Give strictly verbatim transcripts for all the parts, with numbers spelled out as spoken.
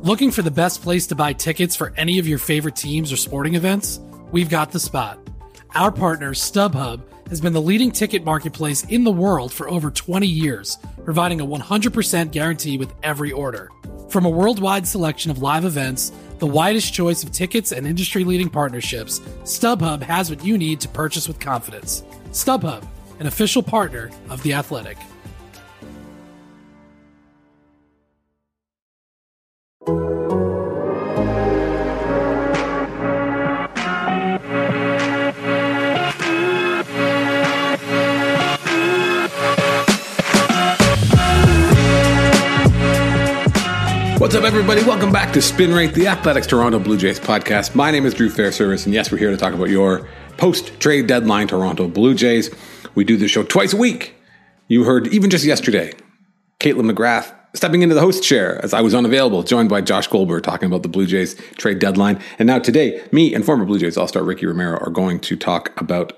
Looking for the best place to buy tickets for any of your favorite teams or sporting events? We've got the spot. Our partner, StubHub, has been the leading ticket marketplace in the world for over twenty years, providing a one hundred percent guarantee with every order. From a worldwide selection of live events, the widest choice of tickets and industry-leading partnerships, StubHub has what you need to purchase with confidence. StubHub, an official partner of The Athletic. What's up, everybody? Welcome back to Spin Rate, the Athletics Toronto Blue Jays podcast. My name is Drew Fairservice, and yes, we're here to talk about your post-trade deadline Toronto Blue Jays. We do this show twice a week. You heard, even just yesterday, Caitlin McGrath stepping into the host chair as I was unavailable, joined by Josh Goldberg talking about the Blue Jays trade deadline. And now today, me and former Blue Jays All-Star Ricky Romero are going to talk about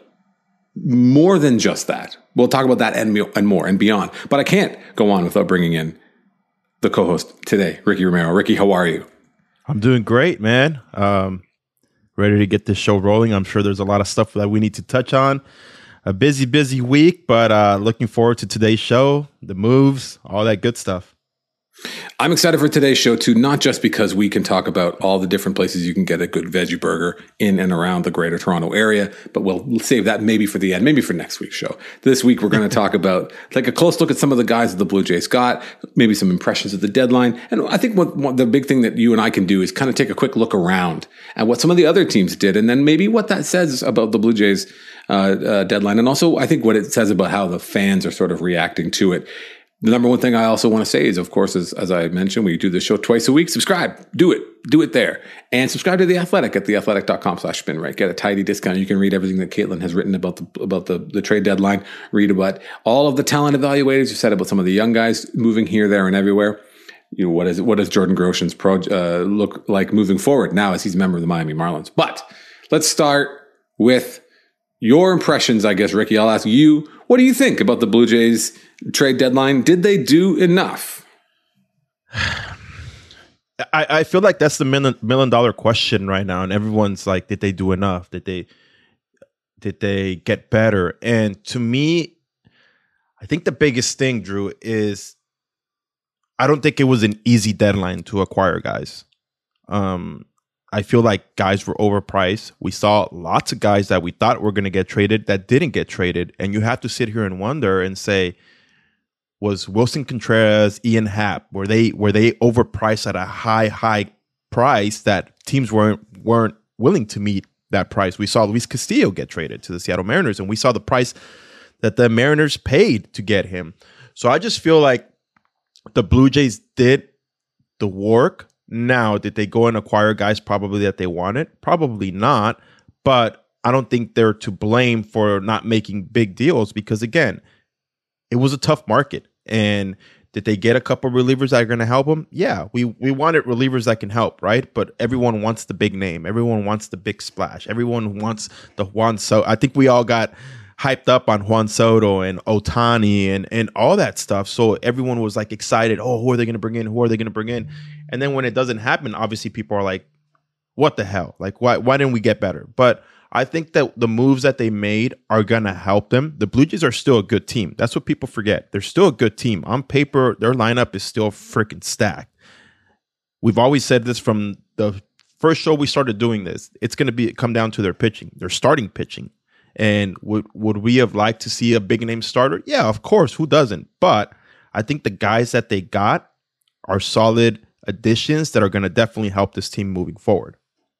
more than just that. We'll talk about that and and more and beyond. But I can't go on without bringing in the co-host today, Ricky Romero. Ricky, how are you? I'm doing great, man. Um, ready to get this show rolling. I'm sure there's a lot of stuff that we need to touch on. A busy, busy week, but uh, looking forward to today's show, the moves, all that good stuff. I'm excited for today's show, too, not just because we can talk about all the different places you can get a good veggie burger in and around the greater Toronto area, but we'll save that maybe for the end, maybe for next week's show. This week, we're going to talk about like a close look at some of the guys that the Blue Jays got, maybe some impressions of the deadline. And I think what, what the big thing that you and I can do is kind of take a quick look around at what some of the other teams did, and then maybe what that says about the Blue Jays uh, uh, deadline. And also, I think what it says about how the fans are sort of reacting to it. The number one thing I also want to say is, of course, as, as I mentioned, we do this show twice a week. Subscribe. Do it. Do it there. And subscribe to The Athletic at theathletic.com slash spin rate. Get a tidy discount. You can read everything that Caitlin has written about the about the, the trade deadline. Read about all of the talent evaluators you said about some of the young guys moving here, there, and everywhere. You know, what is what does Jordan Groshans pro, uh, look like moving forward now as he's a member of the Miami Marlins? But let's start with your impressions, I guess, Ricky. I'll ask you, what do you think about the Blue Jays trade deadline? Did they do enough? I, I feel like that's the million, million dollar question right now. And everyone's like, did they do enough? Did they, did they get better? And to me, I think the biggest thing, Drew, is I don't think it was an easy deadline to acquire guys. Um, I feel like guys were overpriced. We saw lots of guys that we thought were going to get traded that didn't get traded. And you have to sit here and wonder and say, was Wilson Contreras, Ian Happ, were they were they overpriced at a high, high price that teams weren't weren't willing to meet that price? We saw Luis Castillo get traded to the Seattle Mariners, and we saw the price that the Mariners paid to get him. So I just feel like the Blue Jays did the work. Now, did they go and acquire guys probably that they wanted? Probably not. But I don't think they're to blame for not making big deals because, again, it was a tough market. And did they get a couple of relievers that are going to help them? Yeah, we we wanted relievers that can help, right? But everyone wants the big name. Everyone wants the big splash. Everyone wants the Juan Soto. I think we all got hyped up on Juan Soto and Ohtani and, and all that stuff. So everyone was like excited. Oh, who are they going to bring in? Who are they going to bring in? And then when it doesn't happen, obviously people are like, what the hell? Like, why why didn't we get better? But I think that the moves that they made are going to help them. The Blue Jays are still a good team. That's what people forget. They're still a good team. On paper, their lineup is still freaking stacked. We've always said this from the first show we started doing this. It's going to be come down to their pitching, their starting pitching. And would would we have liked to see a big name starter? Yeah, of course. Who doesn't? But I think the guys that they got are solid additions that are going to definitely help this team moving forward.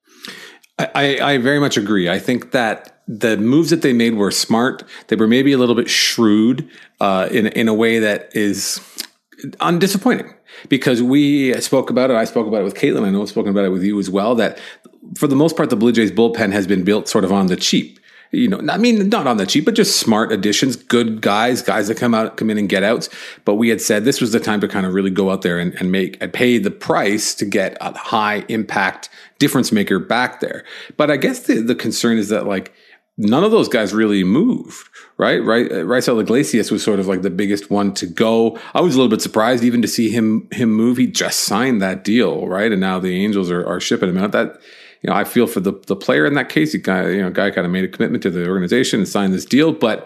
I, I very much agree. I think that the moves that they made were smart. They were maybe a little bit shrewd uh, in in a way that is undisappointing. Because we spoke about it, I spoke about it with Caitlin. I know I've spoken about it with you as well. That for the most part, the Blue Jays bullpen has been built sort of on the cheap. You know, I mean, not on the cheap, but just smart additions, good guys, guys that come out, come in and get outs. But we had said this was the time to kind of really go out there and, and make and pay the price to get a high impact difference maker back there. But I guess the, the concern is that like none of those guys really moved, right? Right. Raisel Iglesias was sort of like the biggest one to go. I was a little bit surprised even to see him him move. He just signed that deal, right? And now the Angels are, are shipping him out. That, you know, I feel for the the player in that case. He kind of, you know, guy kind of made a commitment to the organization and signed this deal, but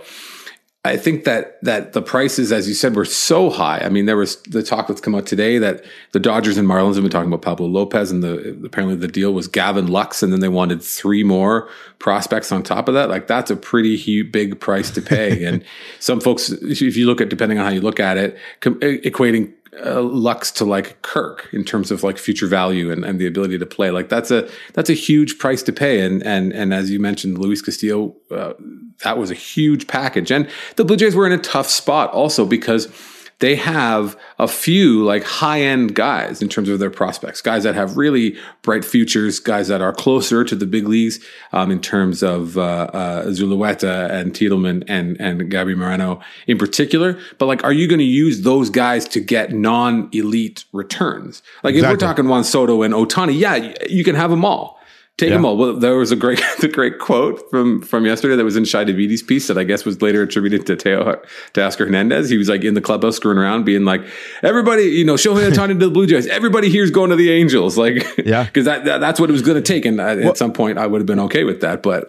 I think that that the prices, as you said, were so high. I mean, there was the talk that's come out today that the Dodgers and Marlins have been talking about Pablo Lopez, and the apparently the deal was Gavin Lux, and then they wanted three more prospects on top of that. Like, that's a pretty huge, big price to pay. And some folks, if you look at, depending on how you look at it, com- equating uh, Lux to like Kirk in terms of like future value and, and the ability to play, like that's a that's a huge price to pay. And and and as you mentioned, Luis Castillo. Uh, That was a huge package. And the Blue Jays were in a tough spot also because they have a few like high-end guys in terms of their prospects, guys that have really bright futures, guys that are closer to the big leagues um, in terms of uh, uh, Zulueta and Tiedemann and, and Gabby Moreno in particular. But like, are you going to use those guys to get non-elite returns? Like exactly. If we're talking Juan Soto and Ohtani, yeah, you can have them all. Take yeah. them all. Well, there was a great, the great quote from, from yesterday that was in Shai Davidi's piece that I guess was later attributed to Teo, to Oscar Hernandez. He was like in the clubhouse screwing around, being like, "Everybody, you know, Shohei Ohtani to the Blue Jays. Everybody here's going to the Angels." Like, yeah, because that, that that's what it was going to take. And I, well, at some point, I would have been okay with that. But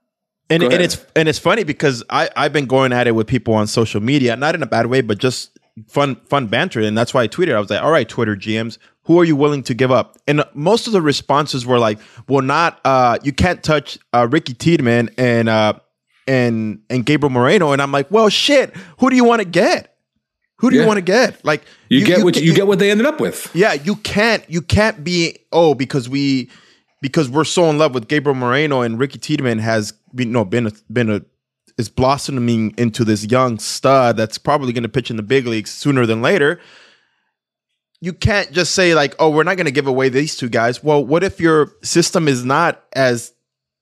and and it's and it's funny because I I've been going at it with people on social media, not in a bad way, but just fun fun banter, and that's why I tweeted. I was like, "All right, Twitter G Ms. Who are you willing to give up?" And most of the responses were like, "Well, not uh, you can't touch uh, Ricky Tiedemann and uh, and and Gabriel Moreno." And I'm like, "Well, shit. Who do you want to get? Who do yeah. you want to get? Like you, you get you what you, you get what they ended up with." Yeah, you can't you can't be oh because we because we're so in love with Gabriel Moreno and Ricky Tiedemann has been no been a, been a is blossoming into this young stud that's probably going to pitch in the big leagues sooner than later. You can't just say like, "Oh, we're not going to give away these two guys." Well, what if your system is not as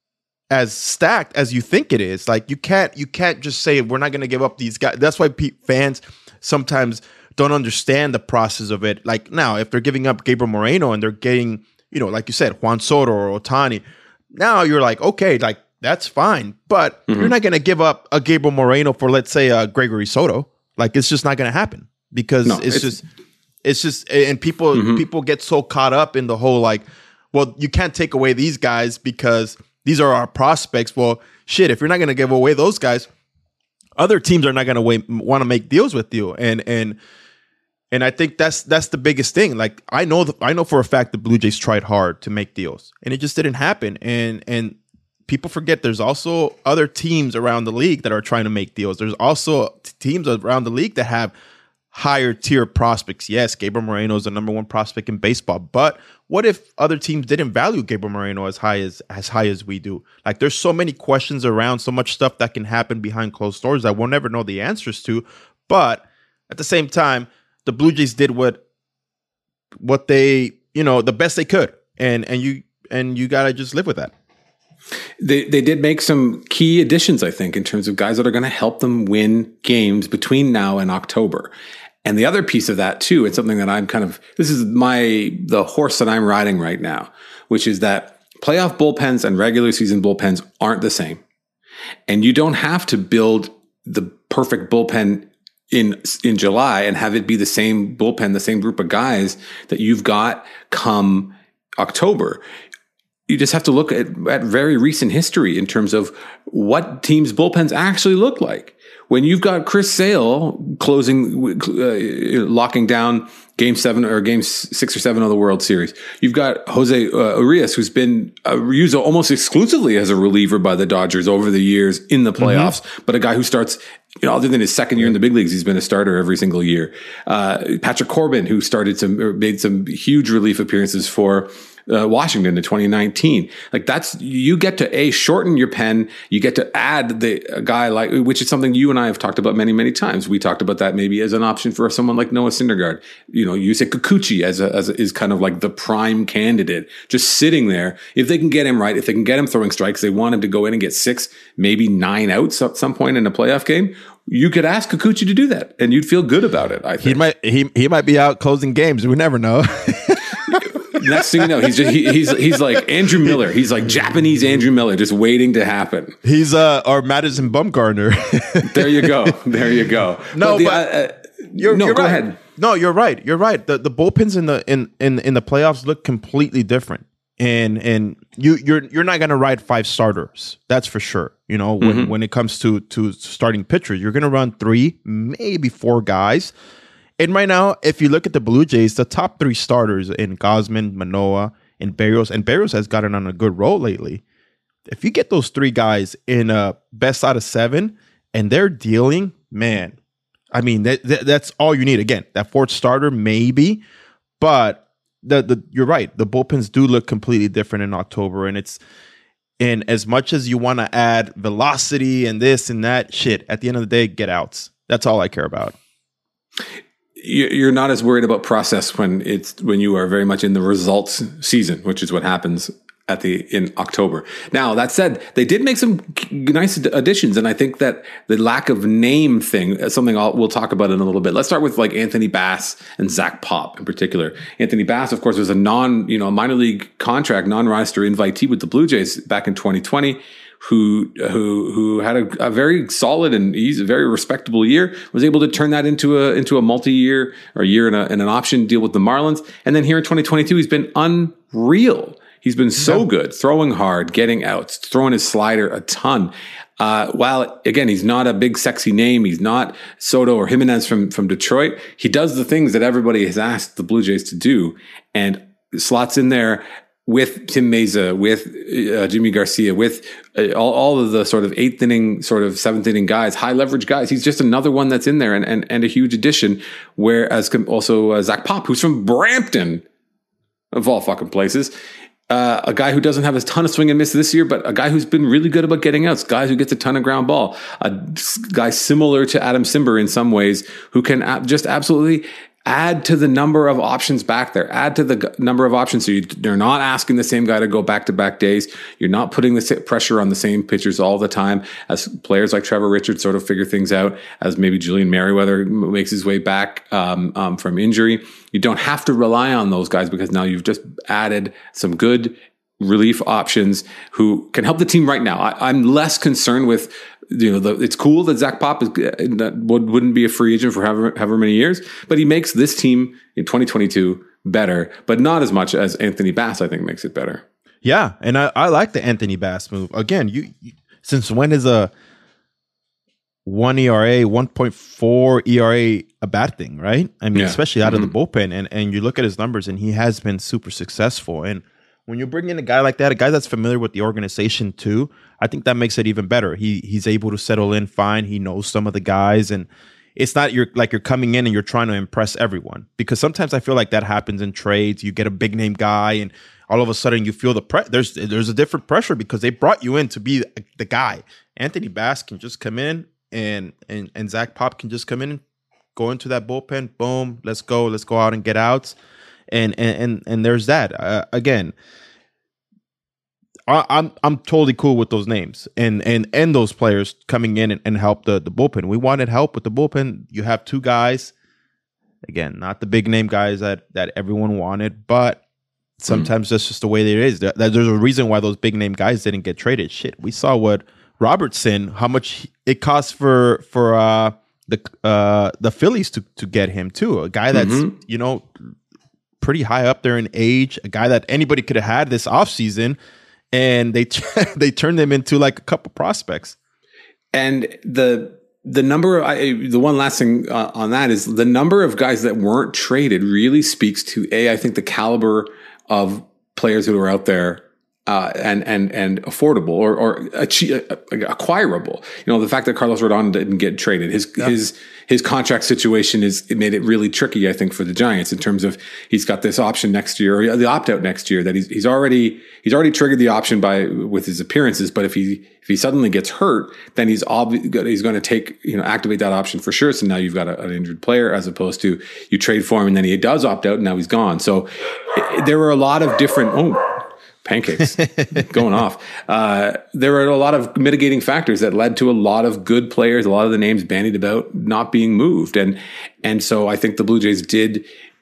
as stacked as you think it is? Like you can't you can't just say we're not going to give up these guys. That's why pe- fans sometimes don't understand the process of it. Like now, if they're giving up Gabriel Moreno and they're getting, you know, like you said, Juan Soto or Ohtani, now you're like, okay, like that's fine, but mm-hmm. you're not going to give up a Gabriel Moreno for, let's say, a Gregory Soto. Like it's just not going to happen because no, it's, it's just. It's just, and people mm-hmm. people get so caught up in the whole like, well, you can't take away these guys because these are our prospects. Well, shit, if you're not going to give away those guys, other teams are not going to want to make deals with you. And and and I think that's that's the biggest thing. Like I know the, I know for a fact the Blue Jays tried hard to make deals, and it just didn't happen. And and people forget there's also other teams around the league that are trying to make deals. There's also teams around the league that have higher tier prospects. Yes, Gabriel Moreno is the number one prospect in baseball, but what if other teams didn't value Gabriel Moreno as high as as high as we do? Like there's so many questions around, so much stuff that can happen behind closed doors that we'll never know the answers to. But at the same time, the Blue Jays did what what they, you know, the best they could. And and you and you gotta just live with that. They they did make some key additions, I think, in terms of guys that are going to help them win games between now and October. And the other piece of that too, it's something that I'm kind of, this is my, the horse that I'm riding right now, which is that playoff bullpens and regular season bullpens aren't the same. And you don't have to build the perfect bullpen in, in July and have it be the same bullpen, the same group of guys that you've got come October. You just have to look at, at very recent history in terms of what teams' bullpens actually look like. When you've got Chris Sale closing, uh, locking down game seven or game six or seven of the World Series, you've got Jose uh, Urias, who's been uh, used almost exclusively as a reliever by the Dodgers over the years in the playoffs, mm-hmm. but a guy who starts, you know, other than his second year in the big leagues, he's been a starter every single year. Uh, Patrick Corbin, who started some, or made some huge relief appearances for Uh, Washington in twenty nineteen. Like that's, you get to a shorten your pen. You get to add the a guy like, which is something you and I have talked about many, many times. We talked about that maybe as an option for someone like Noah Syndergaard. You know, you say Kikuchi as a, as a, is kind of like the prime candidate, just sitting there. If they can get him right, if they can get him throwing strikes, they want him to go in and get six, maybe nine outs at some point in a playoff game. You could ask Kikuchi to do that, and you'd feel good about it. I think he might he he might be out closing games. We never know. Next thing you know, he's just, he, he's he's like Andrew Miller. He's like Japanese Andrew Miller, just waiting to happen. He's uh our Madison Bumgarner. There you go. There you go. No, but, the, but uh, you're, no, you're go right. ahead. No, you're right. You're right. The the bullpens in the in in in the playoffs look completely different. And and you you're you're not gonna ride five starters. That's for sure. You know, when, mm-hmm. when it comes to to starting pitchers, you're gonna run three, maybe four guys. And right now, if you look at the Blue Jays, the top three starters in Gausman, Manoah, and Berrios, and Berrios has gotten on a good roll lately. If you get those three guys in a best out of seven, and they're dealing, man, I mean that, that that's all you need. Again, that fourth starter maybe, but. The, the you're right. The bullpens do look completely different in October, and it's and as much as you want to add velocity and this and that shit, at the end of the day, get outs. That's all I care about. You're not as worried about process when it's when you are very much in the results season, which is what happens at the in October. Now, that said, they did make some nice additions, and I think that the lack of name thing is something I'll, we'll talk about in a little bit. Let's start with like Anthony Bass and Zach Pop in particular. Anthony Bass, of course, was a non, you know, minor league contract, non-roster invitee with the Blue Jays back in twenty twenty, who who who had a, a very solid and he's a very respectable year. Was able to turn that into a into a multi-year or year in, a, in an option deal with the Marlins, and then here in twenty twenty-two, he's been unreal. He's been so good, throwing hard, getting outs, throwing his slider a ton. Uh, while, again, he's not a big, sexy name. He's not Soto or Jimenez from, from Detroit. He does the things that everybody has asked the Blue Jays to do and slots in there with Tim Meza, with uh, Jimmy Garcia, with uh, all, all of the sort of eighth inning, sort of seventh inning guys, high leverage guys. He's just another one that's in there and, and, and a huge addition. Whereas also uh, Zach Pop, who's from Brampton, of all fucking places. Uh, a guy who doesn't have a ton of swing and miss this year, but a guy who's been really good about getting outs, guys who gets a ton of ground ball, a guy similar to Adam Simber in some ways, who can ab- just absolutely add to the number of options back there, add to the g- number of options. So you, you're not asking the same guy to go back to back days. You're not putting the sa- pressure on the same pitchers all the time as players like Trevor Richards sort of figure things out, as maybe Julian Merriweather makes his way back um, um, from injury. You don't have to rely on those guys because now you've just added some good relief options who can help the team right now. I, I'm less concerned with, you know, the, it's cool that Zach Pop is, that would, wouldn't be a free agent for however, however many years, but he makes this team in twenty twenty-two better, but not as much as Anthony Bass, I think, makes it better. Yeah. And I, I like the Anthony Bass move. Again, you, you since when is a one E R A, one point four E R A a bad thing, right? I mean, yeah. especially out mm-hmm. of the bullpen, and, and you look at his numbers and he has been super successful. And when you bring in a guy like that, a guy that's familiar with the organization too, I think that makes it even better. He he's able to settle in fine. He knows some of the guys, and it's not you're like you're coming in and you're trying to impress everyone. Because sometimes I feel like that happens in trades. You get a big name guy, and all of a sudden you feel the pre- there's there's a different pressure because they brought you in to be the guy. Anthony Bass can just come in, and and and Zach Pop can just come in and go into that bullpen. Boom, let's go, let's go out and get outs. And and and, and there's that uh, again. I, I'm I'm totally cool with those names and and and those players coming in and, and help the the bullpen. We wanted help with the bullpen. You have two guys, again, not the big name guys that that everyone wanted, but sometimes mm. that's just the way it is. There, there's a reason why those big name guys didn't get traded. Shit, we saw what Robertson, how much it cost for for uh, the uh, the Phillies to to get him too. A guy that's mm-hmm. you know pretty high up there in age, a guy that anybody could have had this offseason, and they they turned them into like a couple prospects. And the the number, I, the one last thing uh, on that is the number of guys that weren't traded really speaks to a I think the caliber of players who are out there. Uh, and and and affordable or or achieve, uh, acquirable. You know, the fact that Carlos Rodon didn't get traded, his yeah. his his contract situation is it made it really tricky, I think, for the Giants in terms of he's got this option next year, or the opt out next year that he's he's already he's already triggered the option by with his appearances. But if he if he suddenly gets hurt, then he's obvi- he's going to take you know activate that option for sure. So now you've got a, an injured player as opposed to you trade for him and then he does opt out and now he's gone. So it, there were a lot of different. Oh, pancakes going off. Uh, there were a lot of mitigating factors that led to a lot of good players, a lot of the names bandied about not being moved. And, and so I think the Blue Jays did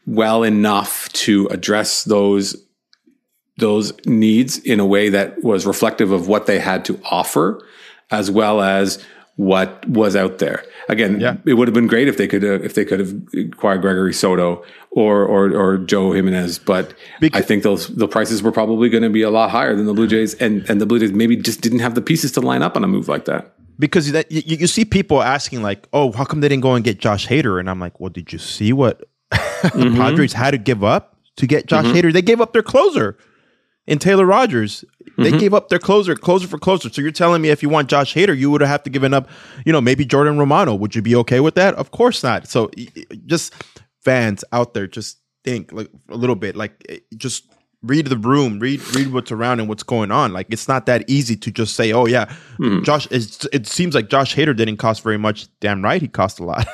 well enough to address those those needs in a way that was reflective of what they had to offer, as well as what was out there. Again, yeah. It would have been great if they could uh, if they could have acquired Gregory Soto or or, or Joe Jimenez, but because I think those the prices were probably going to be a lot higher than the Blue Jays, and and the Blue Jays maybe just didn't have the pieces to line up on a move like that. Because that, you, you see people asking like, "Oh, how come they didn't go and get Josh Hader?" And I'm like, "Well, did you see what mm-hmm. the Padres had to give up to get Josh mm-hmm. Hader? They gave up their closer in Taylor Rogers. They mm-hmm. gave up their closer, closer for closer. So you're telling me if you want Josh Hader, you would have to given up, you know, maybe Jordan Romano. Would you be okay with that? Of course not. So just fans out there, just think like a little bit, like just read the room, read read what's around and what's going on. Like it's not that easy to just say, oh yeah, mm-hmm. Josh. It's, it seems like Josh Hader didn't cost very much. Damn right, he cost a lot.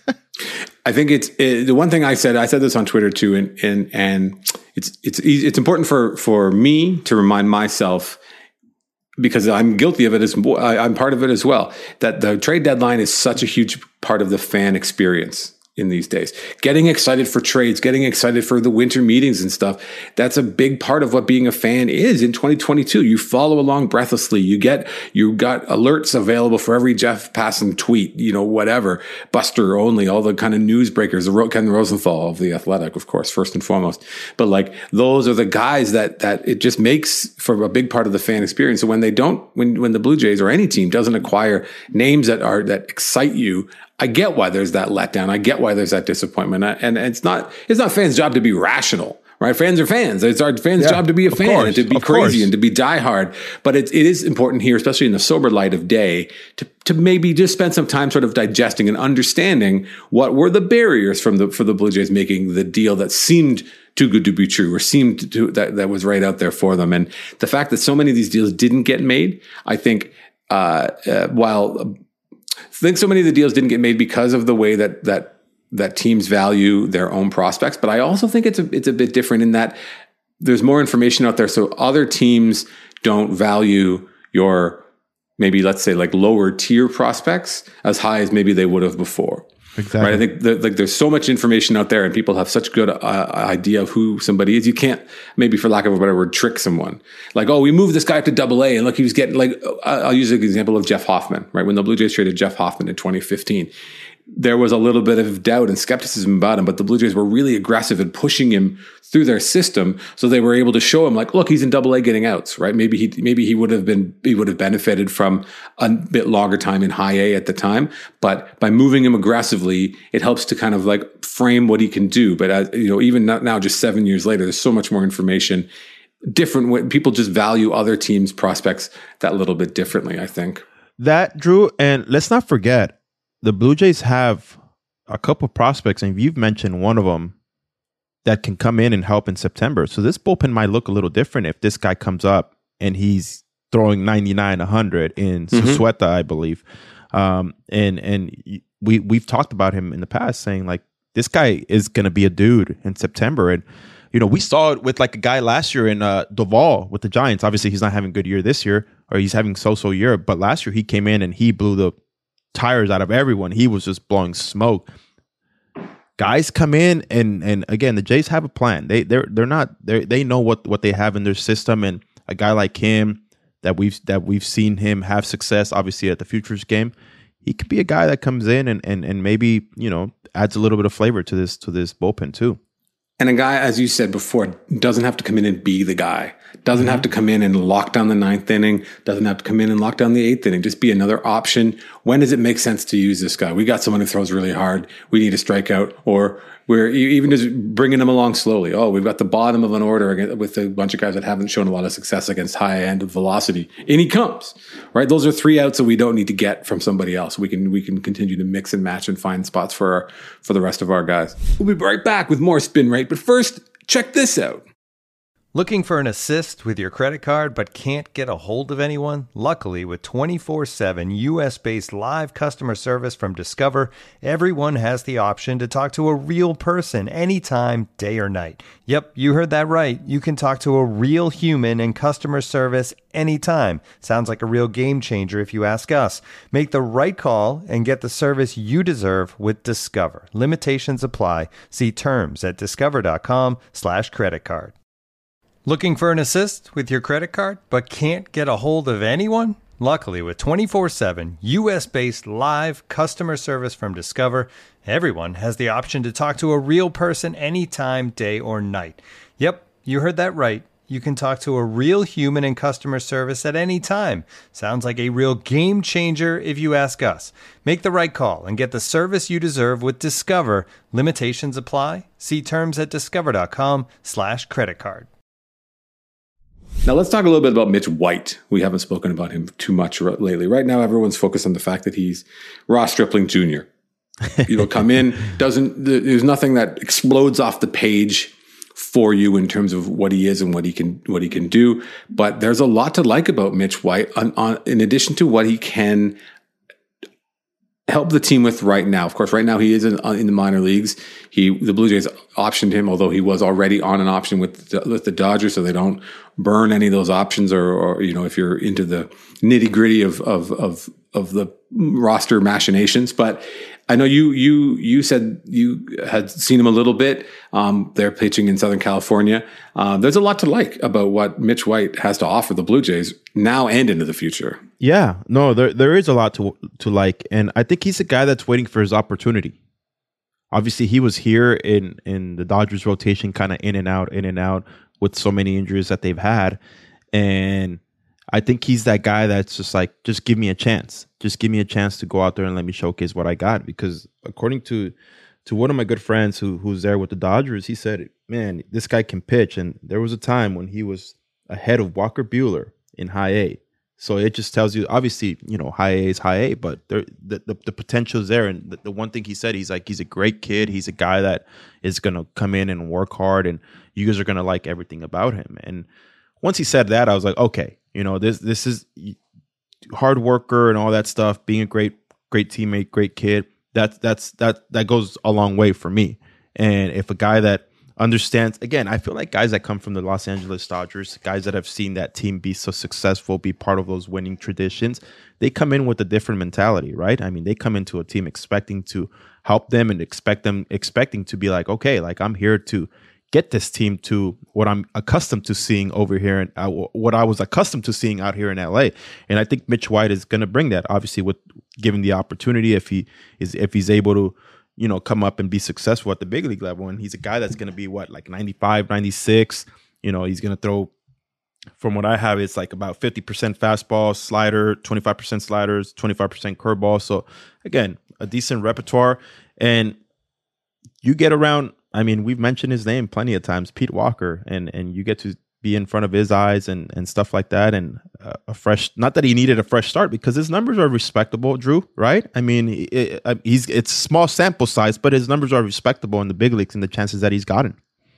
I think it's it, the one thing I said. I said this on Twitter too, and and and it's it's it's important for for me to remind myself, because I'm guilty of it as I'm part of it as well, that the trade deadline is such a huge part of the fan experience in these days. Getting excited for trades, getting excited for the winter meetings and stuff. That's a big part of what being a fan is in twenty twenty-two. You follow along breathlessly. You get, you got alerts available for every Jeff Passan tweet, you know, whatever, Buster Only, all the kind of news breakers, the Ken Rosenthal of The Athletic, of course, first and foremost. But like, those are the guys that, that it just makes for a big part of the fan experience. So when they don't, when, when the Blue Jays or any team doesn't acquire names that are, that excite you, I get why there's that letdown. I get why there's that disappointment. And it's not, it's not fans' job to be rational, right? Fans are fans. It's our fans' yeah, job to be a fan course, and to be crazy course. and to be diehard. But it, it is important here, especially in the sober light of day, to, to maybe just spend some time sort of digesting and understanding what were the barriers from the, for the Blue Jays making the deal that seemed too good to be true, or seemed to, that, that was right out there for them. And the fact that so many of these deals didn't get made, I think, uh, uh while, I think so many of the deals didn't get made because of the way that that that teams value their own prospects. But I also think it's a it's a bit different in that there's more information out there, so other teams don't value your maybe, let's say, like lower tier prospects as high as maybe they would have before. Exactly. Right. I think that, like there's so much information out there, and people have such good uh, idea of who somebody is. You can't, maybe for lack of a better word, trick someone. Like, oh, we moved this guy up to Double A, and look, he was getting like. I'll use an example of Jeff Hoffman. Right, when the Blue Jays traded Jeff Hoffman in twenty fifteen, there was a little bit of doubt and skepticism about him, but the Blue Jays were really aggressive in pushing him through their system, so they were able to show him like, look, he's in Double A getting outs, right? Maybe he maybe he would have been he would have benefited from a bit longer time in High A at the time, but by moving him aggressively, it helps to kind of like frame what he can do. But as, you know, even now, just seven years later, there's so much more information. Different way, people just value other teams' prospects that little bit differently, I think. That, Drew, and let's not forget, the Blue Jays have a couple prospects, and you've mentioned one of them that can come in and help in September. So this bullpen might look a little different if this guy comes up and he's throwing ninety-nine, one hundred in mm-hmm. Suzueta, I believe. Um, and and we, we've talked about him in the past saying, like, this guy is going to be a dude in September. And, you know, we saw it with like a guy last year in uh, Duvall with the Giants. Obviously, he's not having a good year this year, or he's having so-so year. But last year, he came in and he blew the tires out of everyone. He was just blowing smoke. Guys come in and and again, the Jays have a plan. They they're they're not they they know what what they have in their system, and a guy like him that we've that we've seen him have success, obviously at the Futures game, he could be a guy that comes in and and and maybe, you know, adds a little bit of flavor to this to this bullpen too. And a guy, as you said before, doesn't have to come in and be the guy. Doesn't mm-hmm. have to come in and lock down the ninth inning. Doesn't have to come in and lock down the eighth inning. Just be another option. When does it make sense to use this guy? We got someone who throws really hard. We need a strikeout. Or we're even just bringing them along slowly. Oh, we've got the bottom of an order with a bunch of guys that haven't shown a lot of success against high end of velocity. And he comes, right? Those are three outs that we don't need to get from somebody else. We can we can continue to mix and match and find spots for our, for the rest of our guys. We'll be right back with more Spin Rate. But first, check this out. Looking for an assist with your credit card but can't get a hold of anyone? Luckily, with twenty-four seven U S-based live customer service from Discover, everyone has the option to talk to a real person anytime, day or night. Yep, you heard that right. You can talk to a real human in customer service anytime. Sounds like a real game changer if you ask us. Make the right call and get the service you deserve with Discover. Limitations apply. See terms at discover.com slash credit card. Looking for an assist with your credit card but can't get a hold of anyone? Luckily, with twenty-four seven U S-based live customer service from Discover, everyone has the option to talk to a real person anytime, day or night. Yep, you heard that right. You can talk to a real human in customer service at any time. Sounds like a real game changer if you ask us. Make the right call and get the service you deserve with Discover. Limitations apply. See terms at discover.com slash credit card. Now let's talk a little bit about Mitch White. We haven't spoken about him too much lately. Right now, everyone's focused on the fact that he's Ross Stripling Junior You know, come in, doesn't, there's nothing that explodes off the page for you in terms of what he is and what he can, what he can do. But there's a lot to like about Mitch White on, on, in addition to what he can help the team with right now. Of course, right now he is in, in the minor leagues. He, the Blue Jays optioned him, although he was already on an option with the, with the Dodgers, so they don't burn any of those options. Or, or you know, if you're into the nitty gritty of of of of the roster machinations. But I know you you you said you had seen him a little bit. Um, they're pitching in Southern California. Uh, there's a lot to like about what Mitch White has to offer the Blue Jays now and into the future. Yeah, no, there there is a lot to to like, and I think he's a guy that's waiting for his opportunity. Obviously, he was here in in the Dodgers rotation, kind of in and out, in and out with so many injuries that they've had, and I think he's that guy that's just like, just give me a chance, just give me a chance to go out there and let me showcase what I got. Because according to to one of my good friends who who's there with the Dodgers, he said, "Man, this guy can pitch," and there was a time when he was ahead of Walker Buehler in High A. So it just tells you, obviously, you know, high A is high A, but there, the, the the potential is there. And the, the one thing he said, he's like, he's a great kid. He's a guy that is going to come in and work hard, and you guys are going to like everything about him. And once he said that, I was like, okay, you know, this this is hard worker and all that stuff, being a great great teammate, great kid. That's that's that that goes a long way for me. And if a guy that understands, again, I feel like guys that come from the Los Angeles Dodgers, guys that have seen that team be so successful, be part of those winning traditions, they come in with a different mentality, right? I mean, they come into a team expecting to help them and expect them, expecting to be like, okay, like I'm here to get this team to what I'm accustomed to seeing over here and uh, what I was accustomed to seeing out here in L A. And I think Mitch White is going to bring that, obviously, with given the opportunity, if he is, if he's able to, you know, come up and be successful at the big league level. And he's a guy that's going to be what, like ninety-five, ninety-six. You know, he's going to throw, from what I have, it's like about fifty percent fastball, slider, twenty-five percent sliders, twenty-five percent curveball. So again, a decent repertoire. And you get around, I mean, we've mentioned his name plenty of times, Pete Walker, and and you get to be in front of his eyes and and stuff like that. And uh, a fresh, not that he needed a fresh start, because his numbers are respectable, Drew, right? I mean, it, it, he's it's small sample size, but his numbers are respectable in the big leagues and the chances that he's gotten.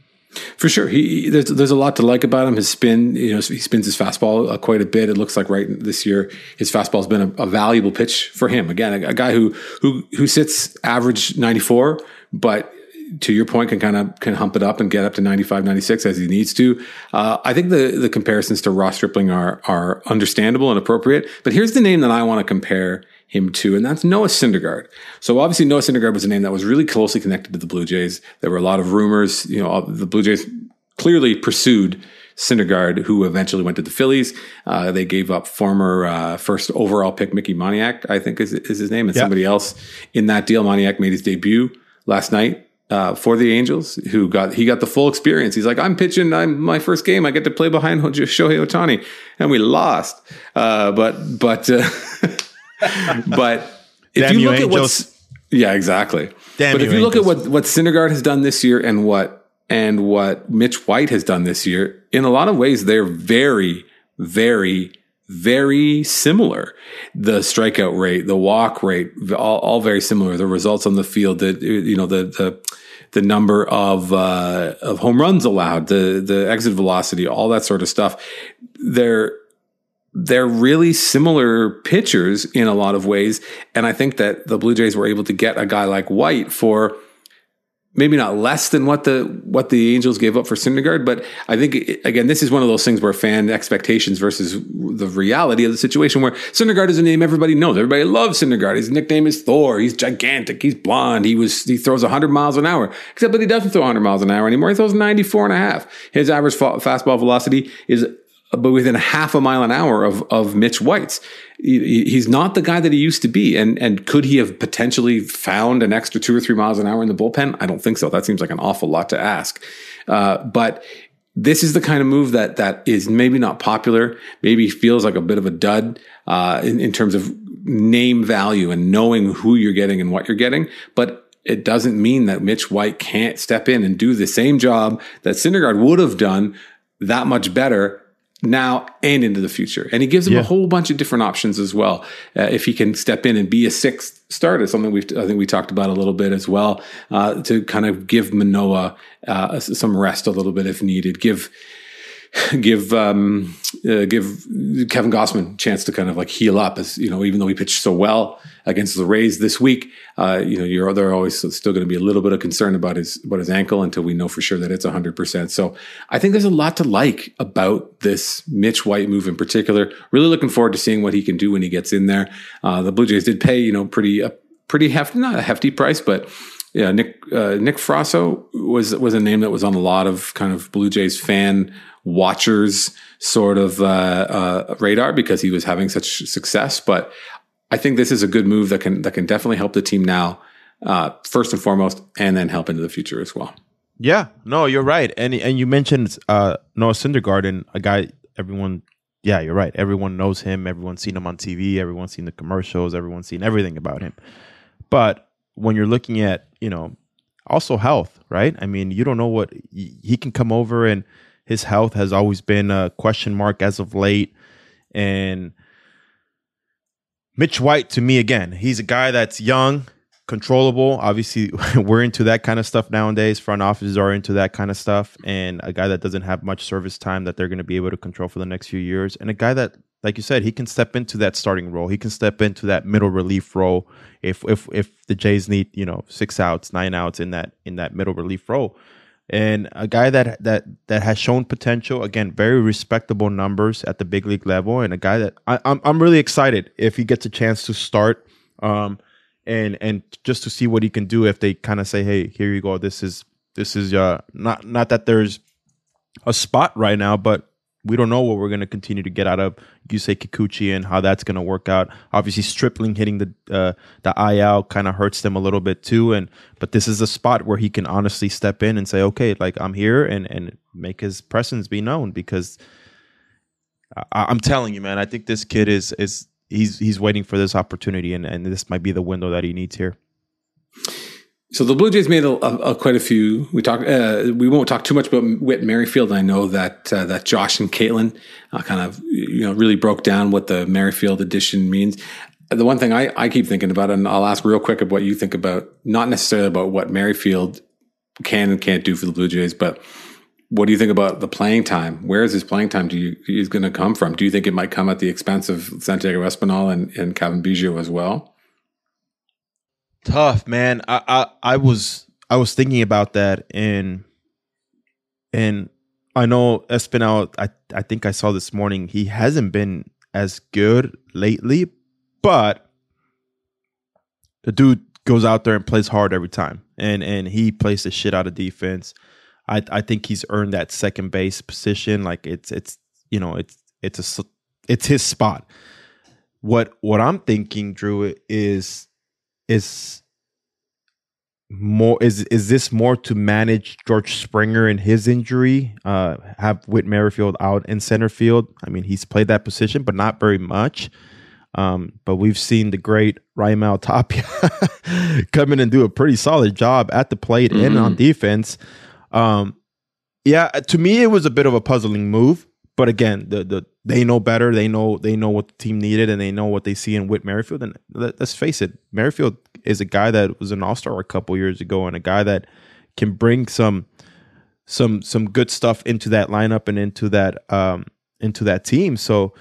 For sure, he there's there's a lot to like about him. His spin, you know, he spins his fastball uh, quite a bit. It looks like right this year his fastball has been a, a valuable pitch for him. Again, a, a guy who who who sits average ninety-four, but to your point, can kind of can hump it up and get up to ninety-five, ninety-six as he needs to. Uh, I think the the comparisons to Ross Stripling are are understandable and appropriate. But here's the name that I want to compare him to, and that's Noah Syndergaard. So obviously Noah Syndergaard was a name that was really closely connected to the Blue Jays. There were a lot of rumors. You know, the Blue Jays clearly pursued Syndergaard, who eventually went to the Phillies. Uh, they gave up former uh, first overall pick Mickey Moniak, I think is, is his name, and yeah. somebody else in that deal. Moniak made his debut last night. Uh, for the Angels, who got he got the full experience. He's like, I'm pitching. I'm my first game. I get to play behind Shohei Ohtani, and we lost. Uh, but but uh, but if Damn you you look Angels. at what's yeah exactly. Damn but you if you look Angels. at what what Syndergaard has done this year and what and what Mitch White has done this year, in a lot of ways, they're very very. very similar. The strikeout rate, the walk rate, all, all very similar. The results on the field, the you know the the the number of uh, of home runs allowed, the the exit velocity, all that sort of stuff. They're they're really similar pitchers in a lot of ways, and I think that the Blue Jays were able to get a guy like White for maybe not less than what the what the Angels gave up for Syndergaard, but I think, again, this is one of those things where fan expectations versus the reality of the situation, where Syndergaard is a name everybody knows. Everybody loves Syndergaard. His nickname is Thor. He's gigantic. He's blonde. He was he throws one hundred miles an hour, except that he doesn't throw one hundred miles an hour anymore. He throws ninety-four and a half. His average fa- fastball velocity is but within half a mile an hour of, of Mitch White's. He, he's not the guy that he used to be. And, and could he have potentially found an extra two or three miles an hour in the bullpen? I don't think so. That seems like an awful lot to ask. Uh, but this is the kind of move that, that is maybe not popular, maybe feels like a bit of a dud, uh, in, in terms of name value and knowing who you're getting and what you're getting. But it doesn't mean that Mitch White can't step in and do the same job that Syndergaard would have done that much better now and into the future. And he gives him yeah. a whole bunch of different options as well. Uh, if he can step in and be a sixth starter, something we've, I think we talked about a little bit as well, uh, to kind of give Manoah, uh, some rest a little bit if needed, give, give, um, uh, give Kevin Gausman a chance to kind of like heal up, as, you know, even though he pitched so well against the Rays this week, uh, you know, you're, there are always still going to be a little bit of concern about his, about his ankle until we know for sure that it's a hundred percent. So I think there's a lot to like about this Mitch White move in particular. Really looking forward to seeing what he can do when he gets in there. Uh, the Blue Jays did pay, you know, pretty, a pretty hefty, not a hefty price, but yeah, Nick, uh, Nick Frasso was, was a name that was on a lot of kind of Blue Jays fan watchers sort of, uh, uh, radar because he was having such success. But I think this is a good move that can that can definitely help the team now, uh, first and foremost, and then help into the future as well. Yeah, no, you're right, and and you mentioned uh, Noah Syndergaard, a guy everyone. Yeah, you're right. Everyone knows him. Everyone's seen him on T V. Everyone's seen the commercials. Everyone's seen everything about him. But when you're looking at, you know, also health, right? I mean, you don't know what he can come over, and his health has always been a question mark as of late, and Mitch White, to me, again, he's a guy that's young, controllable. Obviously, we're into that kind of stuff nowadays. Front offices are into that kind of stuff. And a guy that doesn't have much service time that they're going to be able to control for the next few years. And a guy that, like you said, he can step into that starting role. He can step into that middle relief role if if if the Jays need, you know, six outs, nine outs in that in that middle relief role. And a guy that that that has shown potential, again, very respectable numbers at the big league level, and a guy that I, I'm I'm really excited if he gets a chance to start, um, and and just to see what he can do if they kind of say, hey, here you go, this is this is uh not not that there's a spot right now, but we don't know what we're going to continue to get out of Yusei Kikuchi and how that's going to work out. Obviously, Stripling hitting the uh, the I L kind of hurts them a little bit too. And but this is a spot where he can honestly step in and say, okay, like I'm here, and and make his presence be known. Because I, I'm telling you, man, I think this kid is is he's he's waiting for this opportunity, and and this might be the window that he needs here. So the Blue Jays made a, a, a quite a few. We talk. Uh, we won't talk too much about Whit Merrifield. I know that uh, that Josh and Caitlin uh, kind of you know really broke down what the Merrifield addition means. The one thing I, I keep thinking about, and I'll ask real quick of what you think about, not necessarily about what Merrifield can and can't do for the Blue Jays, but what do you think about the playing time? Where is his playing time? Do you he's going to come from? Do you think it might come at the expense of Santiago Espinal and, and Kevin Biggio as well? Tough, man. I, I I was I was thinking about that, and and I know Espinal. I I think I saw this morning he hasn't been as good lately, but the dude goes out there and plays hard every time, and and he plays the shit out of defense. I I think he's earned that second base position. Like it's it's you know it's it's a it's his spot. What what I'm thinking, Drew, is. Is more is is this more to manage George Springer and his injury? Uh, have Whit Merrifield out in center field. I mean, he's played that position, but not very much. Um, but we've seen the great Raimel Tapia come in and do a pretty solid job at the plate mm-hmm. and on defense. Um, yeah, to me, it was a bit of a puzzling move. But again, the the they know better. They know they know what the team needed, and they know what they see in Whit Merrifield. And let, let's face it, Merrifield is a guy that was an all-star a couple years ago, and a guy that can bring some some some good stuff into that lineup and into that um, into that team. So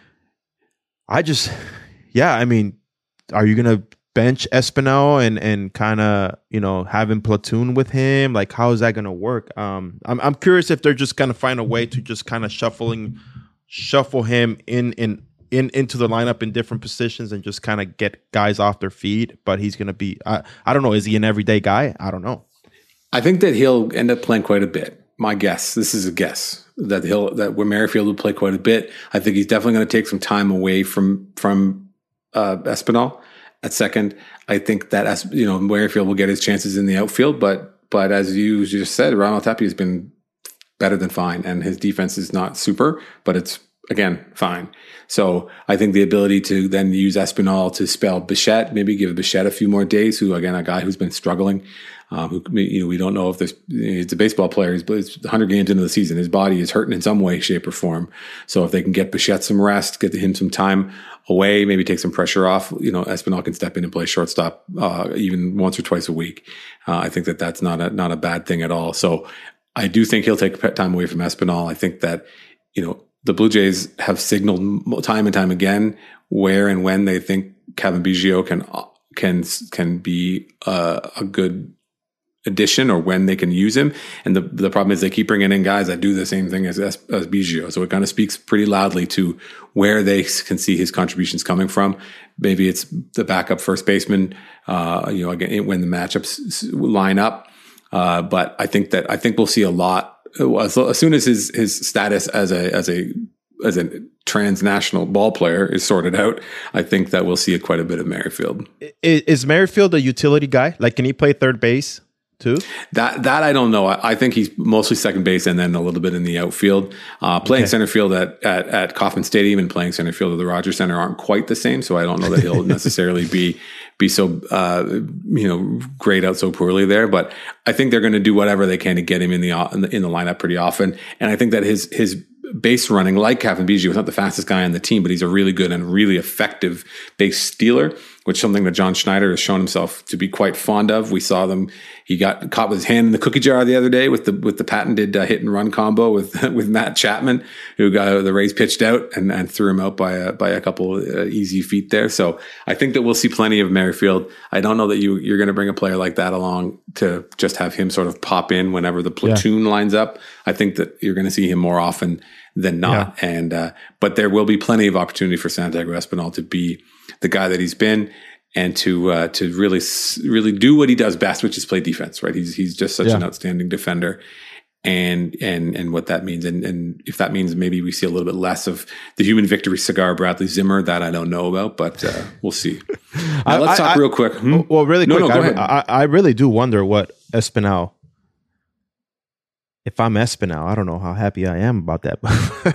I just, yeah, I mean, are you gonna bench Espinal and and kind of, you know, have him platoon with him? Like, how is that gonna work? Um, I'm I'm curious if they're just gonna find a way to just kind of shuffling shuffle him in in. in into the lineup in different positions and just kind of get guys off their feet. But he's going to be, I, I don't know, is he an everyday guy? I don't know. I think that he'll end up playing quite a bit. My guess, this is a guess, that he'll, that where Merrifield will play quite a bit. I think he's definitely going to take some time away from, from uh, Espinal at second. I think that, as you know, Merrifield will get his chances in the outfield, but, but as you just said, Raimel Tapia has been better than fine, and his defense is not super, but it's, again, fine. So I think the ability to then use Espinal to spell Bichette, maybe give Bichette a few more days, who, again, a guy who's been struggling, um, who, you know, we don't know if there's, he's a baseball player, he's, he's one hundred games into the season. His body is hurting in some way, shape, or form. So if they can get Bichette some rest, get him some time away, maybe take some pressure off, you know, Espinal can step in and play shortstop, uh, even once or twice a week. Uh, I think that that's not a, not a bad thing at all. So I do think he'll take time away from Espinal. I think that, you know, the Blue Jays have signaled time and time again where and when they think Cavan Biggio can can can be uh, a good addition, or when they can use him. And the the problem is they keep bringing in guys that do the same thing as as, as Biggio. So it kind of speaks pretty loudly to where they can see his contributions coming from. Maybe it's the backup first baseman, uh, you know, again, when the matchups line up. Uh, but I think that I think we'll see a lot. As soon as his, his status as a as a as a transnational ball player is sorted out, I think that we'll see a, quite a bit of Merrifield. Is, is Merrifield a utility guy? Like, can he play third base too? That that I don't know. I, I think he's mostly second base and then a little bit in the outfield. Uh, playing okay. center field at, at at Kauffman Stadium and playing center field at the Rogers Center aren't quite the same. So I don't know that he'll necessarily be be so uh, you know grayed out so poorly there. But I think they're going to do whatever they can to get him in the in the, in the lineup pretty often. And I think that his his base running, like Cavan Biggio, is not the fastest guy on the team, but he's a really good and really effective base stealer, which is something that John Schneider has shown himself to be quite fond of. We saw them; he got caught with his hand in the cookie jar the other day with the with the patented uh, hit and run combo with with Matt Chapman, who got the Rays pitched out and, and threw him out by a by a couple uh, easy feet there. So I think that we'll see plenty of Merrifield. I don't know that you you're going to bring a player like that along to just have him sort of pop in whenever the platoon yeah. lines up. I think that you're going to see him more often than not. Yeah. And, uh, but there will be plenty of opportunity for Santiago Espinal to be the guy that he's been and to, uh, to really, really do what he does best, which is play defense, right? He's, he's just such yeah. an outstanding defender. And, and, and what that means. And, and if that means maybe we see a little bit less of the human victory cigar, Bradley Zimmer, that I don't know about, but, uh, we'll see. Now, I, let's talk I, real quick. Hmm? Well, really no, quick. No, go I, ahead. I, I really do wonder what Espinal, if I'm Espinal, I don't know how happy I am about that.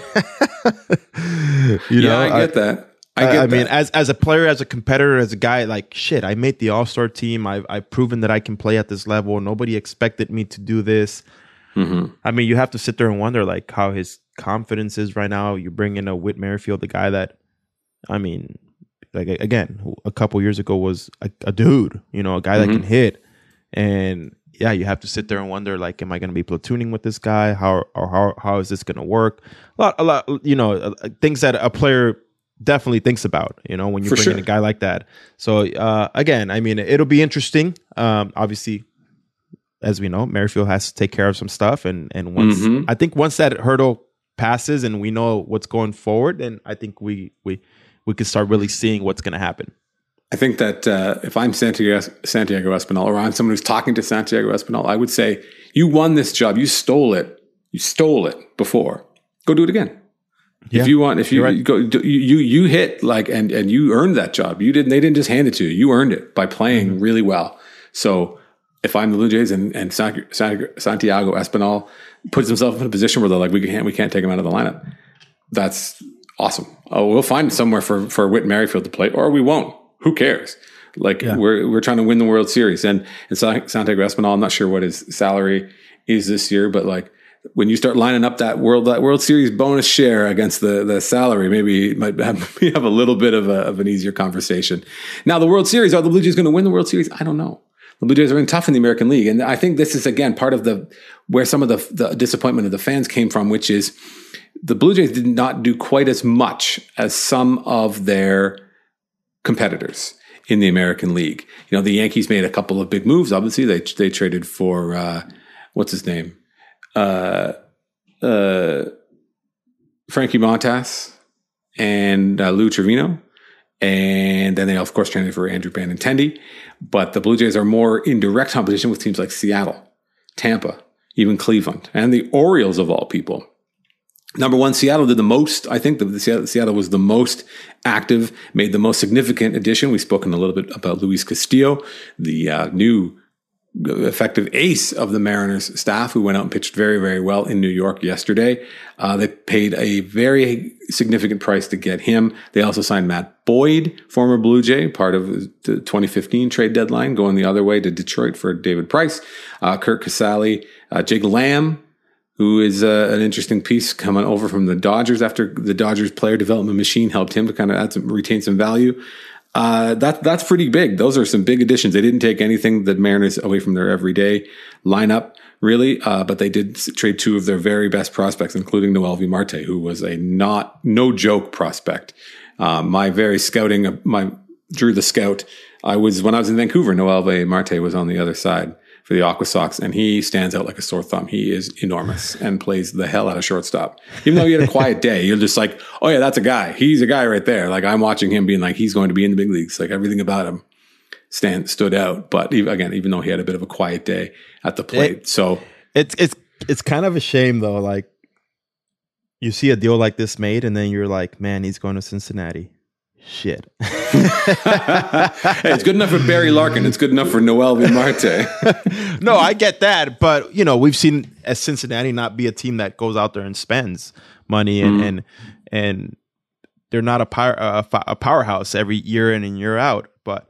you yeah, know, I get I, that. I, get I, I that. mean, as as a player, as a competitor, as a guy, like shit, I made the All-Star team. I've I've proven that I can play at this level. Nobody expected me to do this. Mm-hmm. I mean, you have to sit there and wonder like how his confidence is right now. You bring in a Whit Merrifield, the guy that, I mean, like again, a couple years ago was a, a dude. You know, a guy mm-hmm. that can hit, and yeah, you have to sit there and wonder, like, am I going to be platooning with this guy? How or how how is this going to work? A lot, a lot, you know, uh, things that a player definitely thinks about, you know, when you For bring sure. in a guy like that. So uh, again, I mean, it'll be interesting. Um, obviously, as we know, Merrifield has to take care of some stuff, and and once mm-hmm. I think once that hurdle passes and we know what's going forward, then I think we we we can start really seeing what's going to happen. I think that uh, if I'm Santiago, Santiago Espinal, or I'm someone who's talking to Santiago Espinal, I would say, you won this job. You stole it. You stole it before. Go do it again. Yeah, if you want, if you right. go, you, you, you hit like, and, and you earned that job. You didn't, they didn't just hand it to you. You earned it by playing mm-hmm. really well. So if I'm the Blue Jays and, and Santiago Espinal puts himself in a position where they're like, we can't, we can't take him out of the lineup. That's awesome. Oh, we'll find somewhere for, for Whit Merrifield to play, or we won't. Who cares? Like yeah. we're we're trying to win the World Series, and and Santiago Espinal, I'm not sure what his salary is this year, but like when you start lining up that World that World Series bonus share against the the salary, maybe it might have, we have a little bit of a, of an easier conversation. Now the World Series, are the Blue Jays going to win the World Series? I don't know. The Blue Jays are in tough in the American League. And I think this is, again, part of the where some of the, the disappointment of the fans came from, which is the Blue Jays did not do quite as much as some of their competitors in the American League. You know, the Yankees made a couple of big moves. Obviously, they they traded for, uh, what's his name? Uh, uh, Frankie Montas and uh, Lou Trevino. And then they, of course, traded for Andrew Benintendi. But the Blue Jays are more in direct competition with teams like Seattle, Tampa, even Cleveland, and the Orioles of all people. Number one, Seattle did the most. I think the, the Seattle, Seattle was the most active, made the most significant addition. We've spoken a little bit about Luis Castillo, the uh, new effective ace of the Mariners staff, who went out and pitched very, very well in New York yesterday. Uh, they paid a very significant price to get him. They also signed Matt Boyd, former Blue Jay, part of the twenty fifteen trade deadline, going the other way to Detroit for David Price. Uh, Kurt Casale, uh, Jake Lamb, who is uh, an interesting piece coming over from the Dodgers after the Dodgers player development machine helped him to kind of add some, retain some value. Uh, that, that's pretty big. Those are some big additions. They didn't take anything that Mariners away from their everyday lineup, really, uh, but they did trade two of their very best prospects, including Noelvi Marte, who was a not, no joke prospect. Uh, my very scouting, my Drew the Scout, I was, when I was in Vancouver, Noelvi Marte was on the other side for the Aqua Sox, and he stands out like a sore thumb. He is enormous and plays the hell out of shortstop. Even though he had a quiet day, you're just like, oh yeah, that's a guy. He's a guy right there. Like, I'm watching him being like, he's going to be in the big leagues. Like, everything about him stand stood out. But even, again, even though he had a bit of a quiet day at the plate, it, so it's it's it's kind of a shame though. Like, you see a deal like this made, and then you're like, man, he's going to Cincinnati. Shit. Hey, it's good enough for Barry Larkin. It's good enough for Noelvi Marte. No, I get that, but you know, we've seen as Cincinnati not be a team that goes out there and spends money, and mm. and and they're not a power a, a powerhouse every year in and year out. But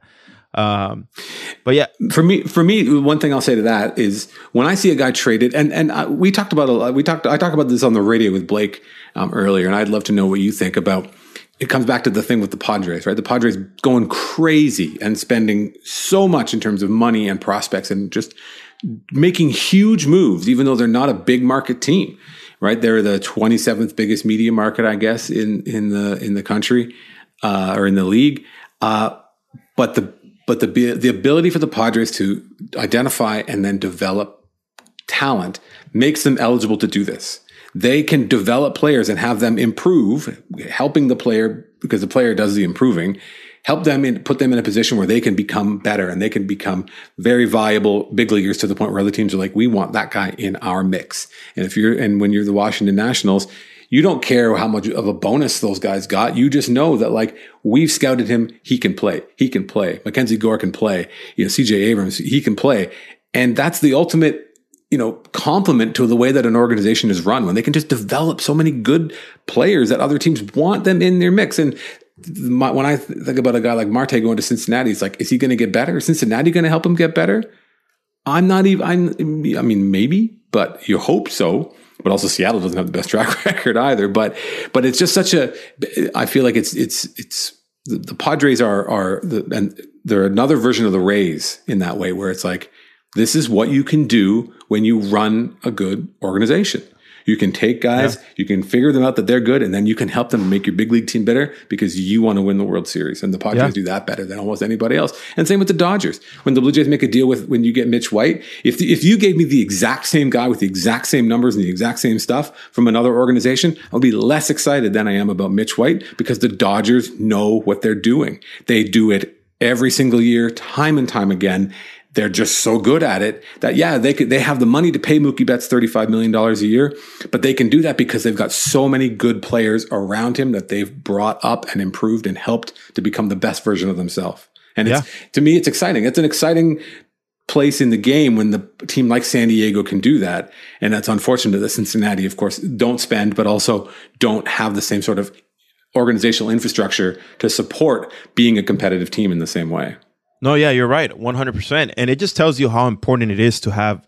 um, but yeah, for me, for me, one thing I'll say to that is when I see a guy traded, and and uh, we talked about a lot. We talked. I talked about this on the radio with Blake um, earlier, and I'd love to know what you think about. It comes back to the thing with the Padres, right? The Padres going crazy and spending so much in terms of money and prospects and just making huge moves, even though they're not a big market team, right? They're the twenty-seventh biggest media market, I guess, in, in the, in the country, uh, or in the league. Uh, but the, but the, the ability for the Padres to identify and then develop talent makes them eligible to do this. They can develop players and have them improve, helping the player, because the player does the improving, help them and put them in a position where they can become better and they can become very viable big leaguers to the point where other teams are like, we want that guy in our mix. And if you're, and when you're the Washington Nationals, you don't care how much of a bonus those guys got. You just know that, like, we've scouted him. He can play. He can play. Mackenzie Gore can play. You know, C J Abrams, he can play. And that's the ultimate, you know, compliment to the way that an organization is run, when they can just develop so many good players that other teams want them in their mix. And my, when I think about a guy like Marte going to Cincinnati, it's like, is he going to get better? Is Cincinnati going to help him get better? I'm not even, I'm, I mean, maybe, but you hope so. But also Seattle doesn't have the best track record either. But, but it's just such a, I feel like it's, it's, it's, the, the Padres are, are the, and they're another version of the Rays in that way, where it's like, this is what you can do when you run a good organization. You can take guys, yeah. you can figure them out that they're good, and then you can help them make your big league team better because you want to win the World Series. And the Padres yeah. do that better than almost anybody else. And same with the Dodgers. When the Blue Jays make a deal with, when you get Mitch White, if the, if you gave me the exact same guy with the exact same numbers and the exact same stuff from another organization, I'll be less excited than I am about Mitch White, because the Dodgers know what they're doing. They do it every single year, time and time again. They're just so good at it that, yeah, they could, they have the money to pay Mookie Betts thirty-five million dollars a year, but they can do that because they've got so many good players around him that they've brought up and improved and helped to become the best version of themselves. And it's, yeah. to me, it's exciting. It's an exciting place in the game when the team like San Diego can do that. And that's unfortunate that Cincinnati, of course, don't spend, but also don't have the same sort of organizational infrastructure to support being a competitive team in the same way. No, yeah, you're right, one hundred percent. And it just tells you how important it is to have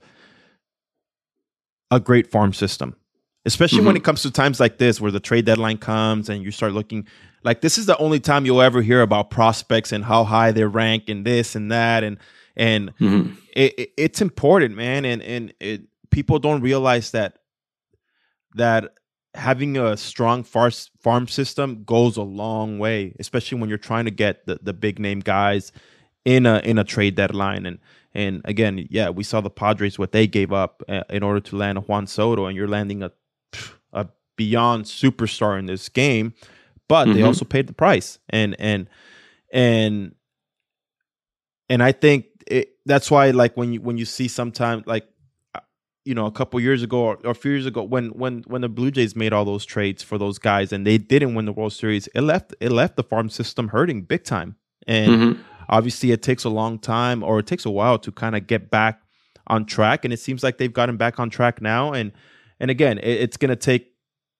a great farm system, especially mm-hmm. when it comes to times like this where the trade deadline comes and you start looking. Like, this is the only time you'll ever hear about prospects and how high they rank and this and that. And And mm-hmm. it, it, it's important, man. And and it, people don't realize that that having a strong far, farm system goes a long way, especially when you're trying to get the, the big name guys in a in a trade deadline. And and again, yeah, we saw the Padres, what they gave up uh, in order to land a Juan Soto, and you're landing a a beyond superstar in this game, but mm-hmm. they also paid the price. And and and and I think it, that's why, like, when you when you see sometimes, like, you know, a couple years ago or, or a few years ago, when when when the Blue Jays made all those trades for those guys and they didn't win the World Series, it left it left the farm system hurting big time. And mm-hmm. obviously, it takes a long time, or it takes a while to kind of get back on track. And it seems like they've gotten back on track now. And and again, it, it's going to take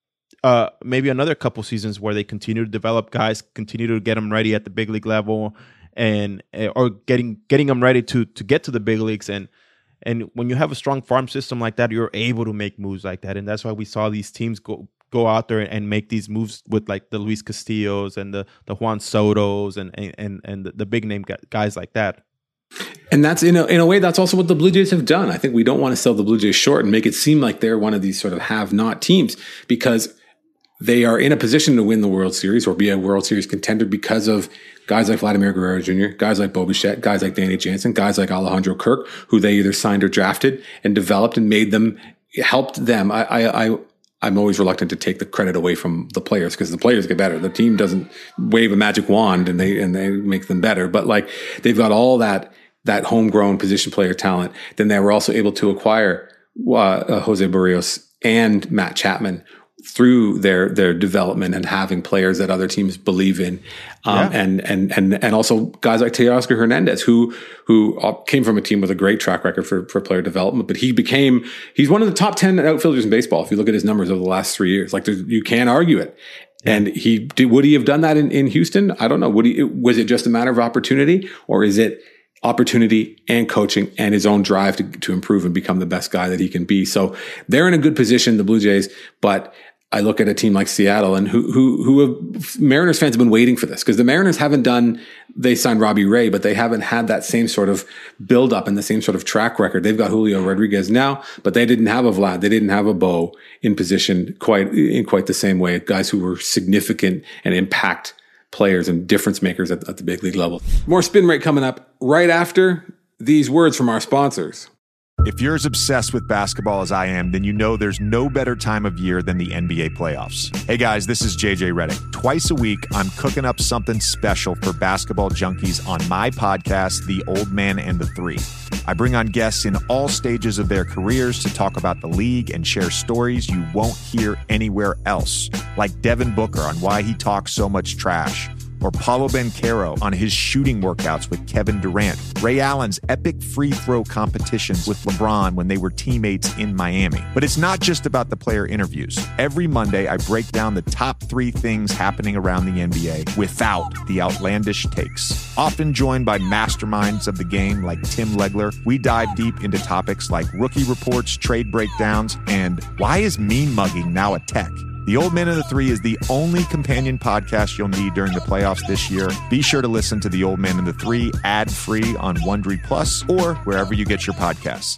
uh, maybe another couple seasons where they continue to develop guys, continue to get them ready at the big league level, and or getting getting them ready to to get to the big leagues. And And when you have a strong farm system like that, you're able to make moves like that. And that's why we saw these teams go go out there and make these moves with, like, the Luis Castillos and the, the Juan Sotos and and and the big name guys like that. And that's in a, in a way, that's also what the Blue Jays have done. I think we don't want to sell the Blue Jays short and make it seem like they're one of these sort of have-not teams, because they are in a position to win the World Series or be a World Series contender because of guys like Vladimir Guerrero Junior, guys like Bo Bichette, guys like Danny Jansen, guys like Alejandro Kirk, who they either signed or drafted and developed and made them, helped them. I, I, I I'm always reluctant to take the credit away from the players, because the players get better. The team doesn't wave a magic wand and they and they make them better. But, like, they've got all that that homegrown position player talent. Then they were also able to acquire uh, uh, Jose Barrios and Matt Chapman through their their development and having players that other teams believe in, um, yeah. and and and and also guys like Teoscar Hernandez, who who came from a team with a great track record for for player development, but he became he's one of the top ten outfielders in baseball if you look at his numbers over the last three years. Like, you can't argue it. Yeah. And he did, would he have done that in, in Houston? I don't know. Would he? Was it just a matter of opportunity, or is it opportunity and coaching and his own drive to to improve and become the best guy that he can be? So they're in a good position, the Blue Jays, but I look at a team like Seattle, and who, who, who have, Mariners fans have been waiting for this, because the Mariners haven't done, they signed Robbie Ray, but they haven't had that same sort of build up and the same sort of track record. They've got Julio Rodriguez now, but they didn't have a Vlad. They didn't have a Bo in position quite, in quite the same way. Guys who were significant and impact players and difference makers at, at the big league level. More Spin Rate coming up right after these words from our sponsors. If you're as obsessed with basketball as I am, then you know there's no better time of year than the N B A playoffs. Hey guys, this is J J Redick. Twice a week, I'm cooking up something special for basketball junkies on my podcast, The Old Man and the Three. I bring on guests in all stages of their careers to talk about the league and share stories you won't hear anywhere else, like Devin Booker on why he talks so much trash, or Paulo Banchero on his shooting workouts with Kevin Durant, Ray Allen's epic free throw competitions with LeBron when they were teammates in Miami. But it's not just about the player interviews. Every Monday, I break down the top three things happening around the N B A without the outlandish takes. Often joined by masterminds of the game like Tim Legler, we dive deep into topics like rookie reports, trade breakdowns, and why is mean mugging now a tech? The Old Man and the Three is the only companion podcast you'll need during the playoffs this year. Be sure to listen to The Old Man and the Three ad-free on Wondery Plus or wherever you get your podcasts.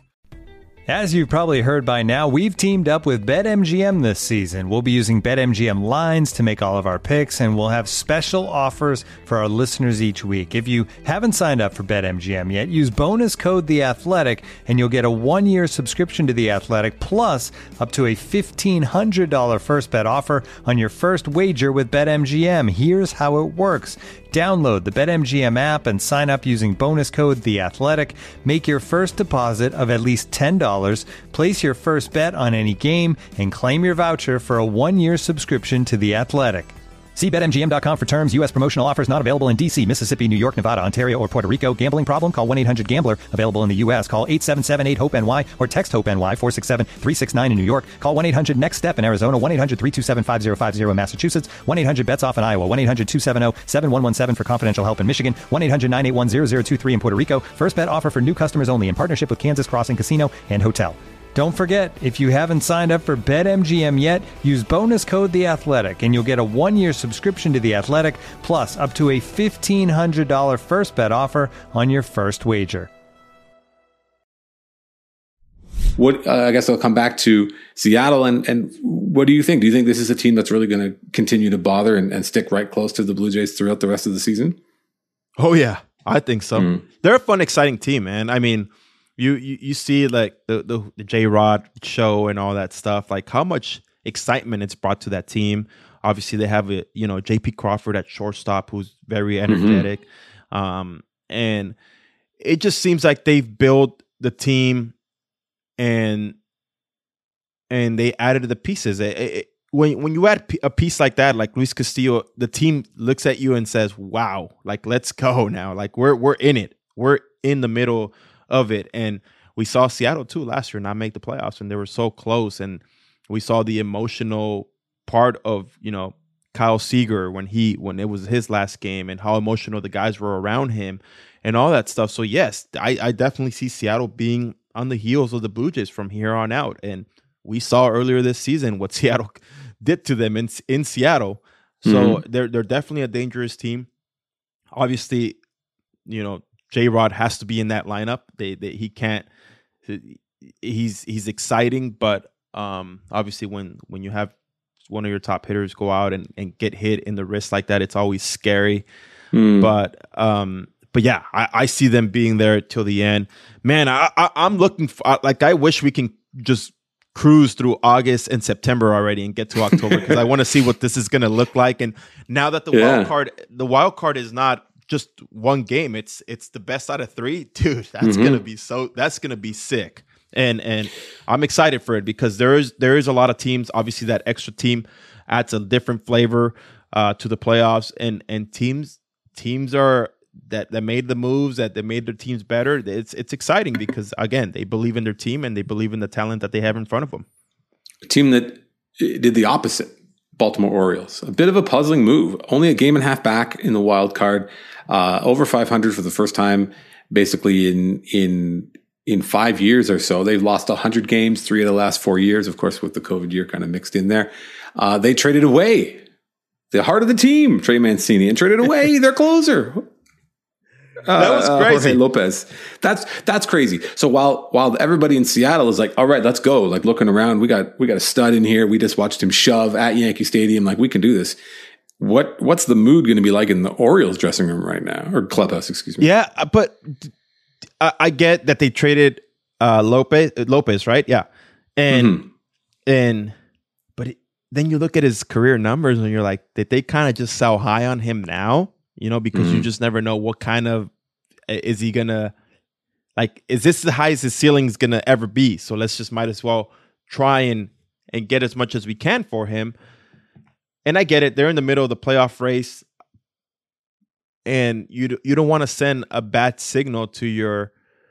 As you've probably heard by now, we've teamed up with BetMGM this season. We'll be using BetMGM lines to make all of our picks, and we'll have special offers for our listeners each week. If you haven't signed up for BetMGM yet, use bonus code The Athletic, and you'll get a one-year subscription to The Athletic, plus up to a fifteen hundred dollars first bet offer on your first wager with BetMGM. Here's how it works. Download the BetMGM app and sign up using bonus code The Athletic. Make your first deposit of at least ten dollars. Place your first bet on any game and claim your voucher for a one-year subscription to The Athletic. See Bet M G M dot com for terms. U S promotional offers not available in D C, Mississippi, New York, Nevada, Ontario, or Puerto Rico. Gambling problem? Call one eight hundred gambler. Available in the U S. Call eight seven seven eight hope N Y or text HOPE-NY four six seven three six nine in New York. Call one eight hundred next step in Arizona. one eight hundred three two seven five zero five zero in Massachusetts. one eight hundred bets off in Iowa. one eight hundred two seven zero seven one one seven for confidential help in Michigan. one eight hundred nine eight one zero zero two three in Puerto Rico. First bet offer for new customers only in partnership with Kansas Crossing Casino and Hotel. Don't forget, if you haven't signed up for BetMGM yet, use bonus code The Athletic, and you'll get a one-year subscription to The Athletic, plus up to a fifteen hundred dollars first bet offer on your first wager. what uh, I guess I'll come back to Seattle. And, and what do you think? Do you think this is a team that's really going to continue to bother and, and stick right close to the Blue Jays throughout the rest of the season? Oh, yeah, I think so. Mm. They're a fun, exciting team, man. I mean, you you, you see like the, the, the J-Rod show and all that stuff, like how much excitement it's brought to that team. Obviously, they have a, you know, J P Crawford at shortstop, who's very energetic. Mm-hmm. Um, and it just seems like they've built the team and and they added the pieces. It, it, when when you add a piece like that, like Luis Castillo, the team looks at you and says, "Wow, like let's go now. Like we're we're in it. We're in the middle of it." And we saw Seattle too last year not make the playoffs, and they were so close. And we saw the emotional part of, you know, Kyle Seager when he when it was his last game and how emotional the guys were around him and all that stuff. So yes, I, I definitely see Seattle being on the heels of the Blue Jays from here on out. And we saw earlier this season what Seattle did to them in in Seattle. So mm-hmm. they're they're definitely a dangerous team. Obviously, you know, J-Rod has to be in that lineup. They, they he can't. He's he's exciting, but um, obviously when when you have one of your top hitters go out and, and get hit in the wrist like that, it's always scary. Mm. But um, but yeah, I, I see them being there till the end. Man, I, I I'm looking for, like I wish we can just cruise through August and September already and get to October because I want to see what this is going to look like. And now that the yeah. wild card, the wild card is not just one game; it's it's the best out of three, dude. That's mm-hmm. gonna be so. That's gonna be sick. And and I'm excited for it because there is there is a lot of teams. Obviously, that extra team adds a different flavor uh, to the playoffs, and and teams teams are that that made the moves, that they made their teams better. It's it's exciting because again, they believe in their team and they believe in the talent that they have in front of them. A team that did the opposite, Baltimore Orioles. A bit of a puzzling move. Only a game and a half back in the wild card, uh, over five hundred for the first time, basically in in. in five years or so. They've lost one hundred games, three of the last four years, of course, with the COVID year kind of mixed in there. Uh, they traded away the heart of the team, Trey Mancini, and traded away their closer. Uh, that was crazy. Uh, Jorge Lopez. That's that's crazy. So while while everybody in Seattle is like, all right, let's go, like looking around, we got we got a stud in here. We just watched him shove at Yankee Stadium. Like, we can do this. What What's the mood going to be like in the Orioles dressing room right now? Or clubhouse, excuse me. Yeah, but I get that they traded uh, Lopez, Lopez, right? Yeah, and mm-hmm. and but it, then you look at his career numbers and you're like, did they kind of just sell high on him now? You know, because mm-hmm. you just never know what kind of is he gonna like. Is this the highest his ceiling is gonna ever be? So let's just might as well try and and get as much as we can for him. And I get it; they're in the middle of the playoff race. And you you don't want to send a bad signal to your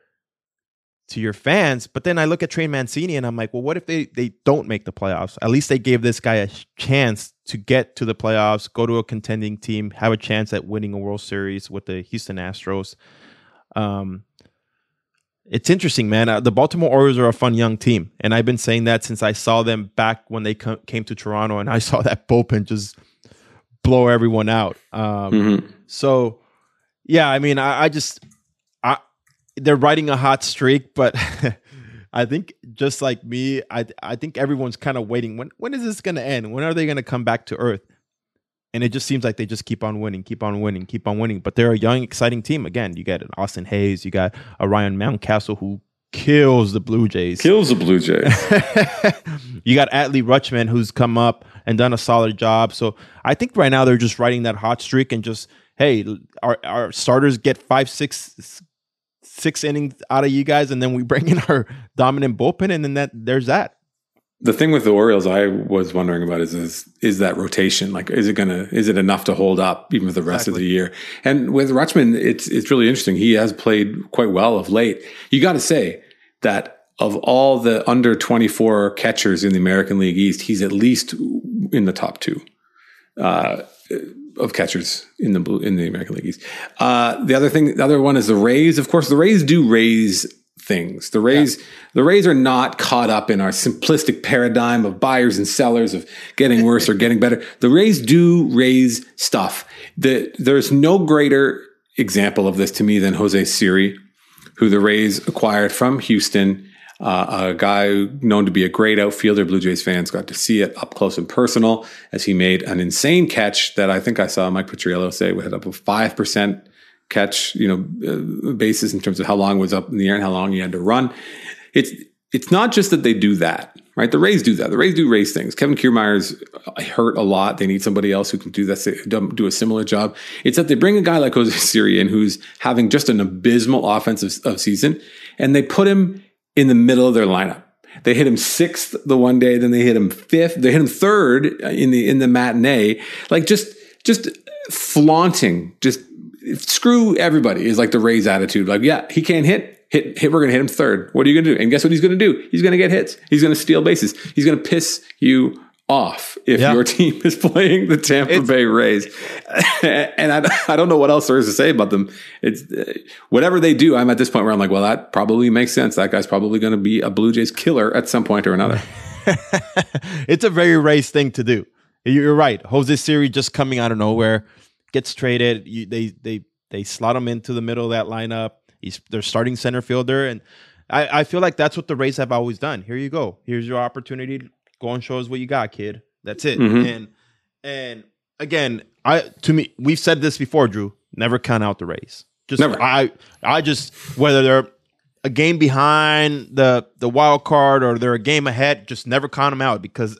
to your fans. But then I look at Trey Mancini and I'm like, well, what if they, they don't make the playoffs? At least they gave this guy a chance to get to the playoffs, go to a contending team, have a chance at winning a World Series with the Houston Astros. Um, it's interesting, man. Uh, the Baltimore Orioles are a fun young team. And I've been saying that since I saw them back when they co- came to Toronto and I saw that bullpen just blow everyone out. Um, mm-hmm. So, yeah, I mean, I, I just, I, they're riding a hot streak, but I think just like me, I I think everyone's kind of waiting. When when is this going to end? When are they going to come back to earth? And it just seems like they just keep on winning, keep on winning, keep on winning. But they're a young, exciting team. Again, you got an Austin Hayes, you got a Ryan Mountcastle who kills the Blue Jays. Kills the Blue Jays. You got Adley Rutschman who's come up and done a solid job. So I think right now they're just riding that hot streak and just, hey, our, our starters get five, six, six innings out of you guys, and then we bring in our dominant bullpen, and then that there's that. The thing with the Orioles, I was wondering about is is, is that rotation. Like, is it gonna is it enough to hold up even for the rest exactly. of the year? And with Rutschman, it's it's really interesting. He has played quite well of late. You got to say that of all the under twenty-four catchers in the American League East, he's at least in the top two uh, of catchers in the blue, in the American League East. Uh, the other thing, the other one is the Rays. Of course, the Rays do raise things. The Rays, yeah. the Rays are not caught up in our simplistic paradigm of buyers and sellers, of getting worse or getting better. The Rays do raise stuff. The, there's no greater example of this to me than Jose Siri, who the Rays acquired from Houston. Uh, a guy known to be a great outfielder. Blue Jays fans got to see it up close and personal as he made an insane catch that I think I saw Mike Petriello say we had up a five percent catch, you know, uh, basis in terms of how long it was up in the air and how long he had to run. It's it's not just that they do that, right? The Rays do that. The Rays do Rays things. Kevin Kiermaier's hurt a lot. They need somebody else who can do that, do a similar job. It's that they bring a guy like Jose Siri in who's having just an abysmal offensive of season, and they put him in the middle of their lineup. They hit him sixth the one day, then they hit him fifth. They hit him third in the in the matinee. Like just just flaunting, just screw everybody is like the Rays attitude. Like, yeah, he can't hit. Hit, hit. We're going to hit him third. What are you going to do? And guess what he's going to do? He's going to get hits. He's going to steal bases. He's going to piss you off if yeah. your team is playing the Tampa it's, Bay Rays. And I, I don't know what else there is to say about them. It's uh, whatever they do. I'm at this point where I'm like, well, that probably makes sense. That guy's probably going to be a Blue Jays killer at some point or another. It's a very Rays thing to do. You're right. Jose Siri just coming out of nowhere, gets traded. You, they they they slot him into the middle of that lineup. He's their starting center fielder, and I, I feel like that's what the Rays have always done. Here you go. Here's your opportunity. Go and show us what you got, kid. That's it. Mm-hmm. And and again, I to me, we've said this before, Drew. Never count out the Rays. Just never. I I just whether they're a game behind the the wild card or they're a game ahead, just never count them out because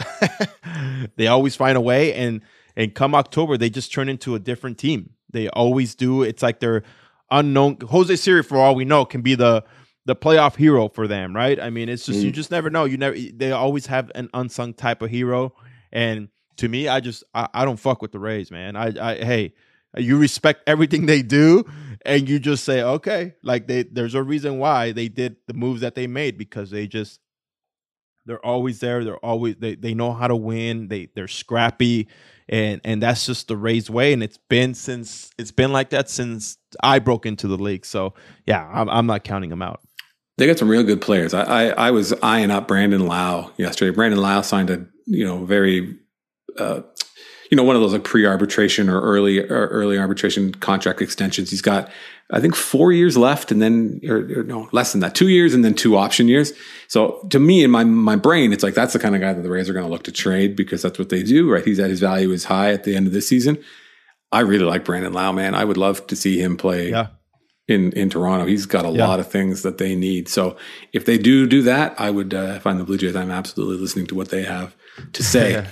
they always find a way. And and come October, they just turn into a different team. They always do. It's like they're unknown. Jose Siri, for all we know, can be the the playoff hero for them, right? I mean, it's just mm. you just never know. You never. They always have an unsung type of hero. And to me, I just I, I don't fuck with the Rays, man. I, I hey, you respect everything they do, and you just say, okay, like they there's a reason why they did the moves that they made because they just they're always there. They're always they they know how to win. They they're scrappy. And and that's just the Rays way, and it's been since it's been like that since I broke into the league. So yeah, I'm, I'm not counting them out. They got some real good players. I, I I was eyeing up Brandon Lau yesterday. Brandon Lau signed a you know very uh, you know one of those like pre-arbitration or early or early arbitration contract extensions. He's got I think four years left, and then or, or no less than that, two years, and then two option years. So to me, in my my brain, it's like that's the kind of guy that the Rays are going to look to trade because that's what they do, right? He's at his value is high at the end of this season. I really like Brandon Lau, man. I would love to see him play yeah. in in Toronto. He's got a yeah. lot of things that they need. So if they do do that, I would uh, find the Blue Jays. I'm absolutely listening to what they have to say. yeah.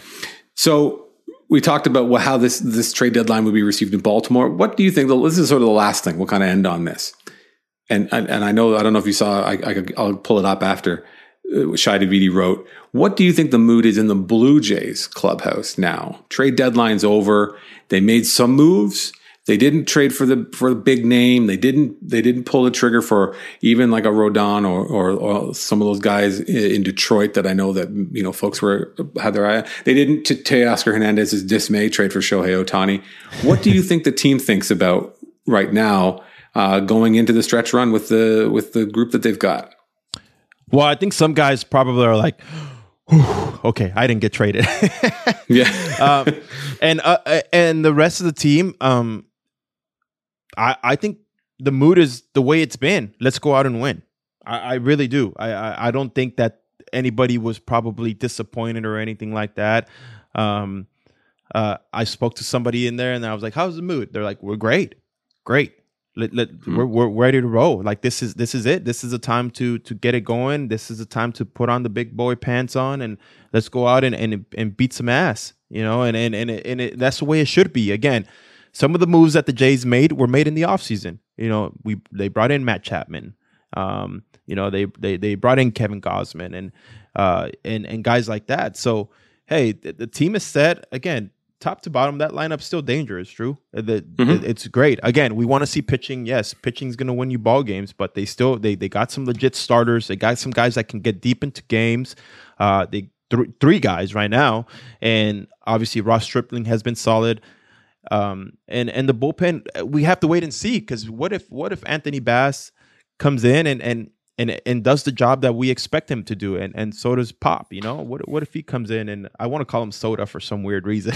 So. We talked about what, how this this trade deadline would be received in Baltimore. What do you think? This is sort of the last thing. We'll kind of end on this. And and, and I know I don't know if you saw. I, I I'll pull it up after. Uh, Shai Davidi wrote. What do you think the mood is in the Blue Jays clubhouse now? Trade deadline's over. They made some moves. They didn't trade for the for the big name. They didn't they didn't pull the trigger for even like a Rodon or, or or some of those guys in Detroit that I know that you know folks were had their eye on. They didn't to Teoscar Hernandez's dismay trade for Shohei Ohtani. What do you think the team thinks about right now uh, going into the stretch run with the with the group that they've got? Well, I think some guys probably are like, okay, I didn't get traded. yeah, um, and uh, and the rest of the team. Um, I, I think the mood is the way it's been. Let's go out and win. I, I really do. I, I, I don't think that anybody was probably disappointed or anything like that. Um, uh, I spoke to somebody in there and I was like, how's the mood? They're like, we're great. Great. Let, let, mm-hmm. we're, we're ready to roll. Like this is this is it. This is a time to to get it going. This is a time to put on the big boy pants on and let's go out and and, and beat some ass. You know, and and and, it, and it, that's the way it should be. Again, some of the moves that the Jays made were made in the offseason. You know, we they brought in Matt Chapman. Um, you know, they they they brought in Kevin Gausman and uh and and guys like that. So hey, the, the team is set again. Top to bottom, that lineup's still dangerous, Drew. The, mm-hmm. It's great. Again, we want to see pitching. Yes, pitching's going to win you ball games, but they still they they got some legit starters. They got some guys that can get deep into games. Uh, they th- three guys right now, and obviously Ross Stripling has been solid. Um, and and the bullpen, we have to wait and see because what if what if Anthony Bass comes in and and and and does the job that we expect him to do, and and so does Pop. You know, what what if he comes in and I want to call him Soda for some weird reason.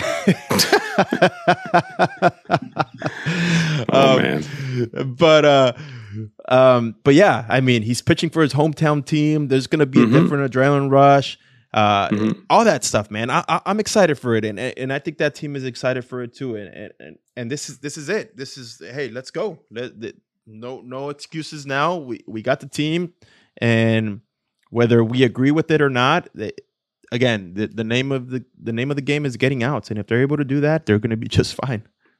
oh um, man! But uh, Um, but yeah, I mean, he's pitching for his hometown team. There's going to be mm-hmm. a different adrenaline rush. Uh, mm-hmm. All that stuff, man. I, I, I'm excited for it, and and I think that team is excited for it too. And and and this is this is it. This is hey, let's go. Let, let, no no excuses now. We we got the team, and whether we agree with it or not, they, again, the, the name of the the name of the game is getting outs, and if they're able to do that, they're going to be just fine.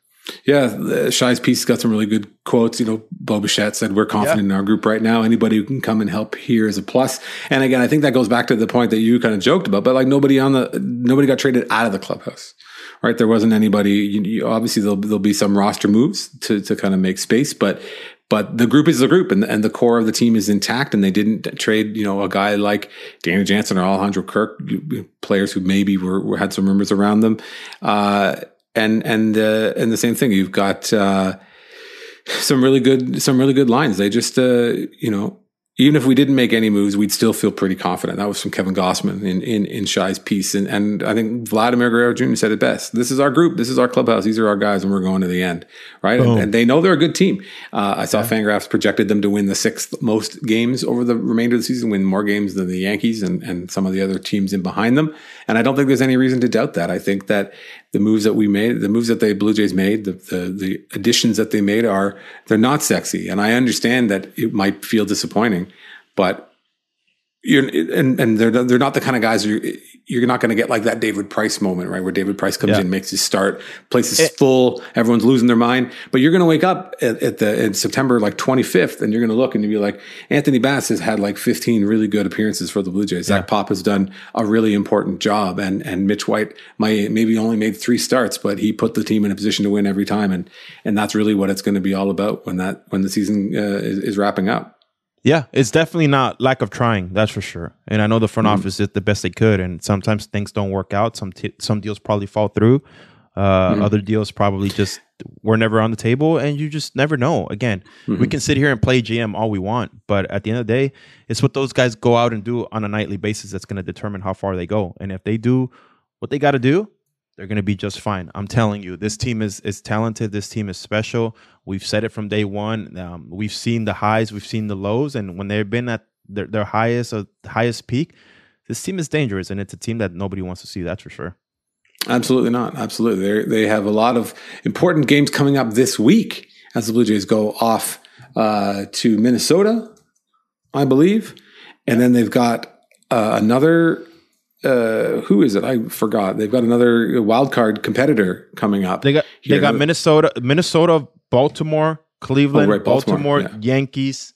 Yeah, Shai's piece got some really good quotes. You know, Bo Bichette said, we're confident yeah. in our group right now. Anybody who can come and help here is a plus. And again, I think that goes back to the point that you kind of joked about, but like nobody on the, nobody got traded out of the clubhouse, right? There wasn't anybody, you, you, obviously there'll, there'll be some roster moves to, to kind of make space, but, but the group is the group, and, and the core of the team is intact, and they didn't trade, you know, a guy like Danny Jansen or Alejandro Kirk, players who maybe were, were had some rumors around them. Uh, And and uh, and the same thing. You've got uh, some really good some really good lines. They just uh, you know, even if we didn't make any moves, we'd still feel pretty confident. That was from Kevin Gossman in in, in Shai's piece, and and I think Vladimir Guerrero Junior said it best. This is our group. This is our clubhouse. These are our guys, and we're going to the end, right? And, and they know they're a good team. Uh, I saw yeah. Fangraphs projected them to win the sixth most games over the remainder of the season, win more games than the Yankees and and some of the other teams in behind them. And I don't think there's any reason to doubt that. I think that the moves that we made, the moves that the Blue Jays made, the, the the additions that they made are, they're not sexy. And I understand that it might feel disappointing, but you're, and, and they're, they're not the kind of guys you're, you're not going to get like that David Price moment, right? Where David Price comes yeah. in, makes his start, place is it, full, everyone's losing their mind, but you're going to wake up at, at the, in September, like twenty-fifth, and you're going to look and you'll be like, Anthony Bass has had like fifteen really good appearances for the Blue Jays. Yeah. Zach Pop has done a really important job, and, and Mitch White might, maybe only made three starts, but he put the team in a position to win every time. And, and that's really what it's going to be all about when that, when the season uh, is, is wrapping up. Yeah, it's definitely not lack of trying, that's for sure. And I know the front mm-hmm. office did the best they could, and sometimes things don't work out. Some t- some deals probably fall through. Uh, mm-hmm. Other deals probably just were never on the table, and you just never know. Again, mm-hmm. we can sit here and play G M all we want, but at the end of the day, it's what those guys go out and do on a nightly basis that's going to determine how far they go. And if they do what they got to do, they're going to be just fine. I'm telling you, this team is is talented. This team is special. We've said it from day one. Um, we've seen the highs, we've seen the lows, and when they've been at their, their highest uh, highest peak, this team is dangerous, and it's a team that nobody wants to see. That's for sure. Absolutely not. Absolutely, they they have a lot of important games coming up this week as the Blue Jays go off uh, to Minnesota, I believe, and then they've got uh, another. Uh, who is it? I forgot. They've got another wild card competitor coming up. They got here. They got Minnesota, Minnesota, Baltimore, Cleveland, oh, right, Baltimore, Baltimore yeah. Yankees.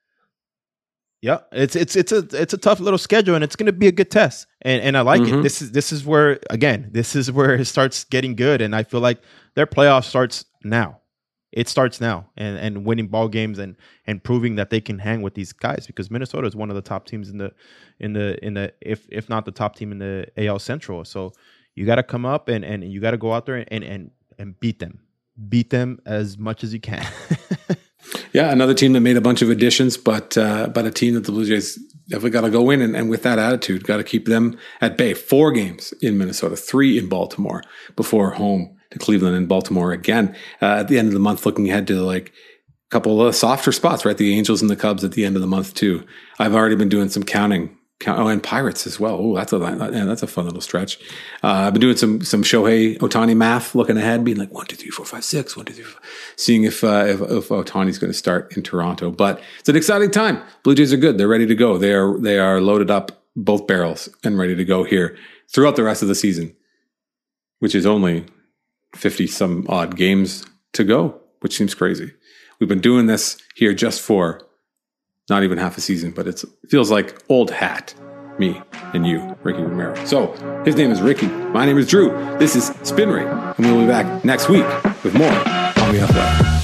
Yeah, it's it's it's a it's a tough little schedule, and it's going to be a good test. And and I like mm-hmm. it. This is this is where again, this is where it starts getting good, and I feel like their playoff starts now. It starts now, and, and winning ball games and and proving that they can hang with these guys, because Minnesota is one of the top teams in the in the in the if if not the top team in the A L Central. So you got to come up and, and you got to go out there and, and and beat them, beat them as much as you can. Yeah, another team that made a bunch of additions, but uh, but a team that the Blue Jays definitely got to go in, and, and with that attitude, got to keep them at bay. Four games in Minnesota, three in Baltimore before home to Cleveland and Baltimore again uh, at the end of the month, looking ahead to like a couple of softer spots, right? The Angels and the Cubs at the end of the month too. I've already been doing some counting. Count, oh, and Pirates as well. Oh, that's a yeah, that's a fun little stretch. Uh, I've been doing some some Shohei Ohtani math, looking ahead, being like one, two, three, four, five, six, one, two, three, four, seeing if uh, if, if Ohtani's going to start in Toronto. But it's an exciting time. Blue Jays are good. They're ready to go. They are they are loaded up both barrels and ready to go here throughout the rest of the season, which is only fifty some odd games to go, which seems crazy. We've been doing this here just for not even half a season, but it's, it feels like old hat, me and you, Ricky Romero. So his name is Ricky. My name is Drew. This is Spin Rate, and we'll be back next week with more on the Athletic.